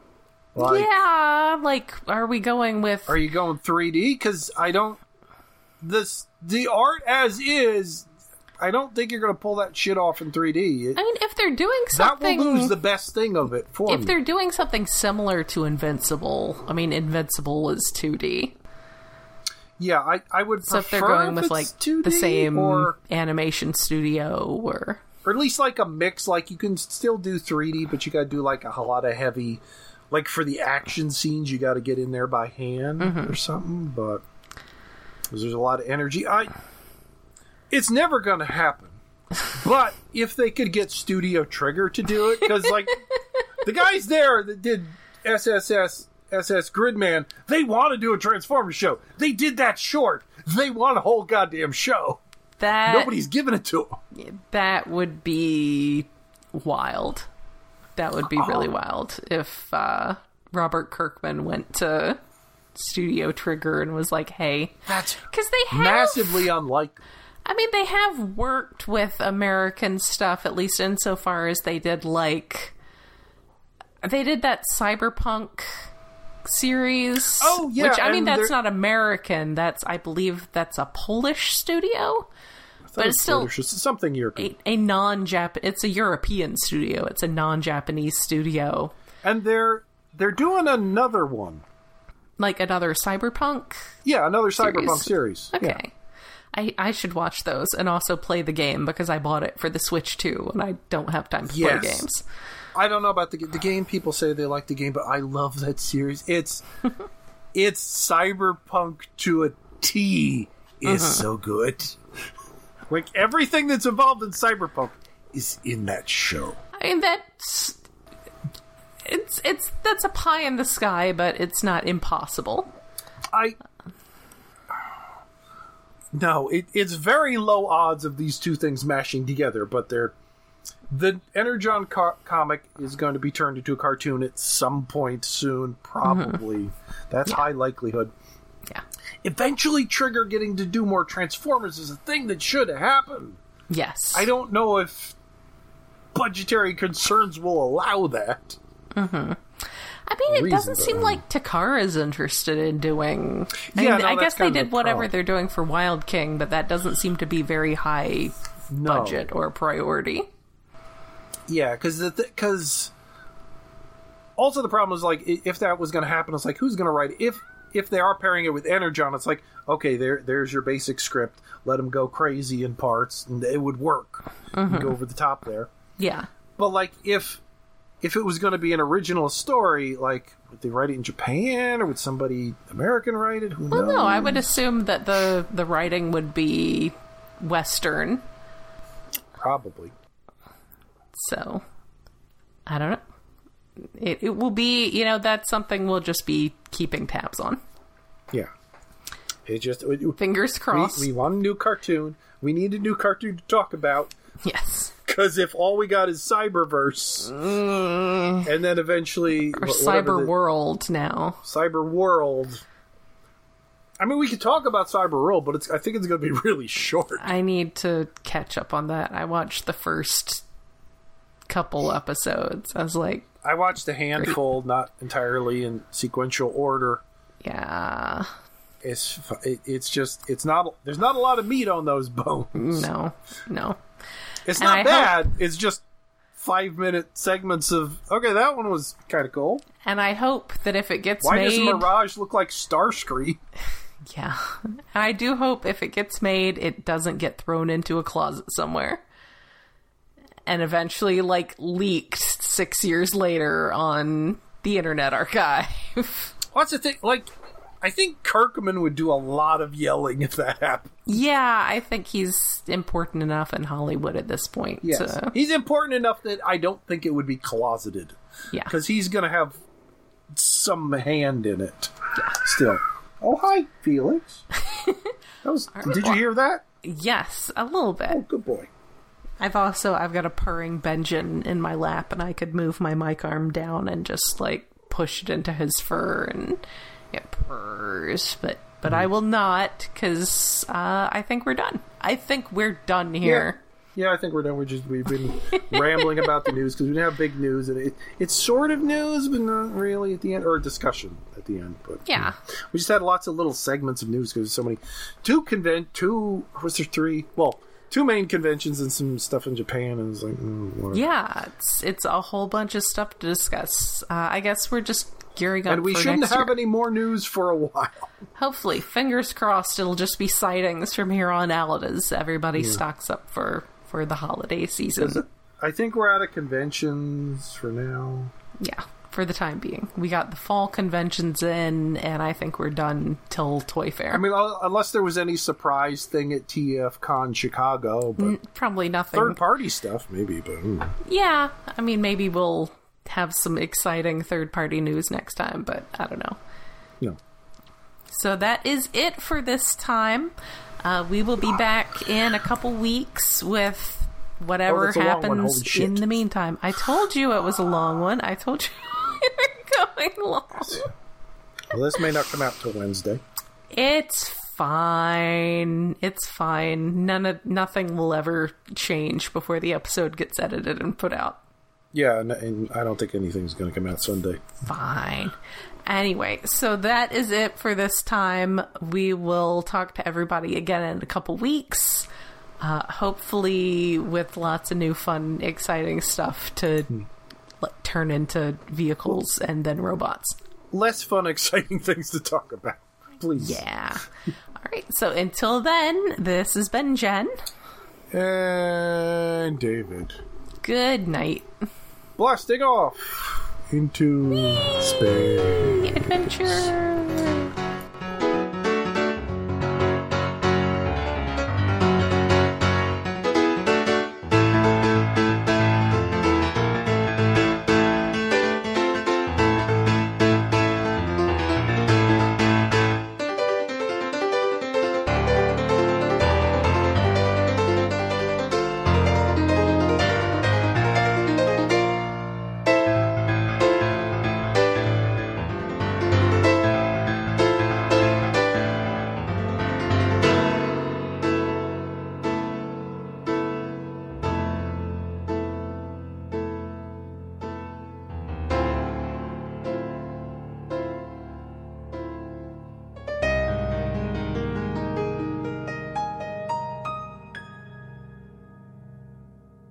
Are we going with... Are you going 3D? Because I don't... The art as is... I don't think you're going to pull that shit off in 3D. I mean, if they're doing something... That will lose the best thing of it for me. If they're doing something similar to Invincible... I mean, Invincible is 2D. Yeah, I would prefer if they're going with, like, 2D, the same animation studio or... Or at least, like, a mix. Like, you can still do 3D, but you got to do, like, a lot of heavy... Like, for the action scenes, you got to get in there by hand or something, but... Because there's a lot of energy. It's never going to happen. But if they could get Studio Trigger to do it, because, like, the guys there that did SS Gridman, they want to do a Transformers show. They did that short. They want a whole goddamn show. Nobody's giving it to them. That would be wild. That would be really wild if Robert Kirkman went to Studio Trigger and was like, hey. That's because they have massively unlikely. I mean, they have worked with American stuff, at least insofar as they did, like... They did that Cyberpunk series. Oh, yeah. Which, I mean, that's not American. I believe that's a Polish studio. But it's still... Polish. It's something European. A non-Japanese... It's a European studio. It's a non-Japanese studio. And they're doing another one. Like another Cyberpunk? Yeah, another Cyberpunk series. Okay. Yeah. I should watch those and also play the game because I bought it for the Switch too, and I don't have time to play games. I don't know about the game. People say they like the game, but I love that series. It's Cyberpunk to a T. Is so good. Like everything that's involved in Cyberpunk is in that show. I mean that's a pie in the sky, but it's not impossible. No, it's very low odds of these two things mashing together, but the Energon comic is going to be turned into a cartoon at some point soon, probably. That's high likelihood. Yeah. Eventually, Trigger getting to do more Transformers is a thing that should happen. Yes. I don't know if budgetary concerns will allow that. I mean, it doesn't seem like Takara's interested in doing... I guess they did whatever they're doing for Wild King, but that doesn't seem to be very high budget or priority. Yeah, because also the problem is, like, if that was going to happen, it's like, who's going to write it? If they are pairing it with Energon, it's like, okay, there's your basic script. Let them go crazy in parts, and it would work. Go over the top there. Yeah. But, like, if it was going to be an original story, like, would they write it in Japan, or would somebody American write it? Who knows? No, I would assume that the writing would be Western. Probably. So, I don't know. It will be, that's something we'll just be keeping tabs on. Yeah. Fingers crossed. We want a new cartoon. We need a new cartoon to talk about. Yes. Because if all we got is Cyberverse, and then eventually... Or Cyber World now. Cyber World. I mean, we could talk about Cyber World, but I think it's going to be really short. I need to catch up on that. I watched the first couple episodes. I was like... I watched a handful, not entirely in sequential order. Yeah. It's just, it's not, there's not a lot of meat on those bones. No. It's not bad. It's just 5-minute segments of, okay, that one was kind of cool. And I hope that if it gets made... Why does Mirage look like Starscream? Yeah. And I do hope if it gets made, it doesn't get thrown into a closet somewhere. And eventually, leaked 6 years later on the Internet Archive. Well, that's the thing. I think Kirkman would do a lot of yelling if that happened. Yeah, I think he's important enough in Hollywood at this point. Yes. He's important enough that I don't think it would be closeted. Yeah. Because he's going to have some hand in it. Yeah. Still. Oh, hi, Felix. Did you hear that? Yes, a little bit. Oh, good boy. I've got a purring Benjen in my lap, and I could move my mic arm down and just push it into his fur, and it purrs. But I will not, because I think we're done. I think we're done here. Yeah, I think we're done. We've been rambling about the news because we didn't have big news, and it's sort of news, but not really at the end, or a discussion at the end. But yeah, we just had lots of little segments of news because there's so many. Was there 3? Well. 2 main conventions and some stuff in Japan, and it's whatever. Yeah, it's a whole bunch of stuff to discuss. I guess we're just gearing up. And we shouldn't have any more news for a while. Hopefully, fingers crossed, it'll just be sightings from here on out as everybody stocks up for the holiday season. I think we're out of conventions for now. Yeah, for the time being. We got the fall conventions in, and I think we're done till Toy Fair. I mean, unless there was any surprise thing at TFCon Chicago, but probably nothing. Third-party stuff, maybe, but... Yeah, I mean, maybe we'll have some exciting third-party news next time, but I don't know. No. So that is it for this time. We will be back in a couple weeks with whatever happens in the meantime. I told you it was a long one. I told you we were going long. Well, this may not come out till Wednesday. It's fine. It's fine. Nothing will ever change before the episode gets edited and put out. Yeah, and I don't think anything's going to come out Sunday. Fine. Anyway, so that is it for this time. We will talk to everybody again in a couple weeks. Hopefully with lots of new, fun, exciting stuff to turn into vehicles and then robots. Less fun, exciting things to talk about. Please. Yeah. All right. So until then, this has been Jen. And David. Good night. Blasting off into space. Adventure.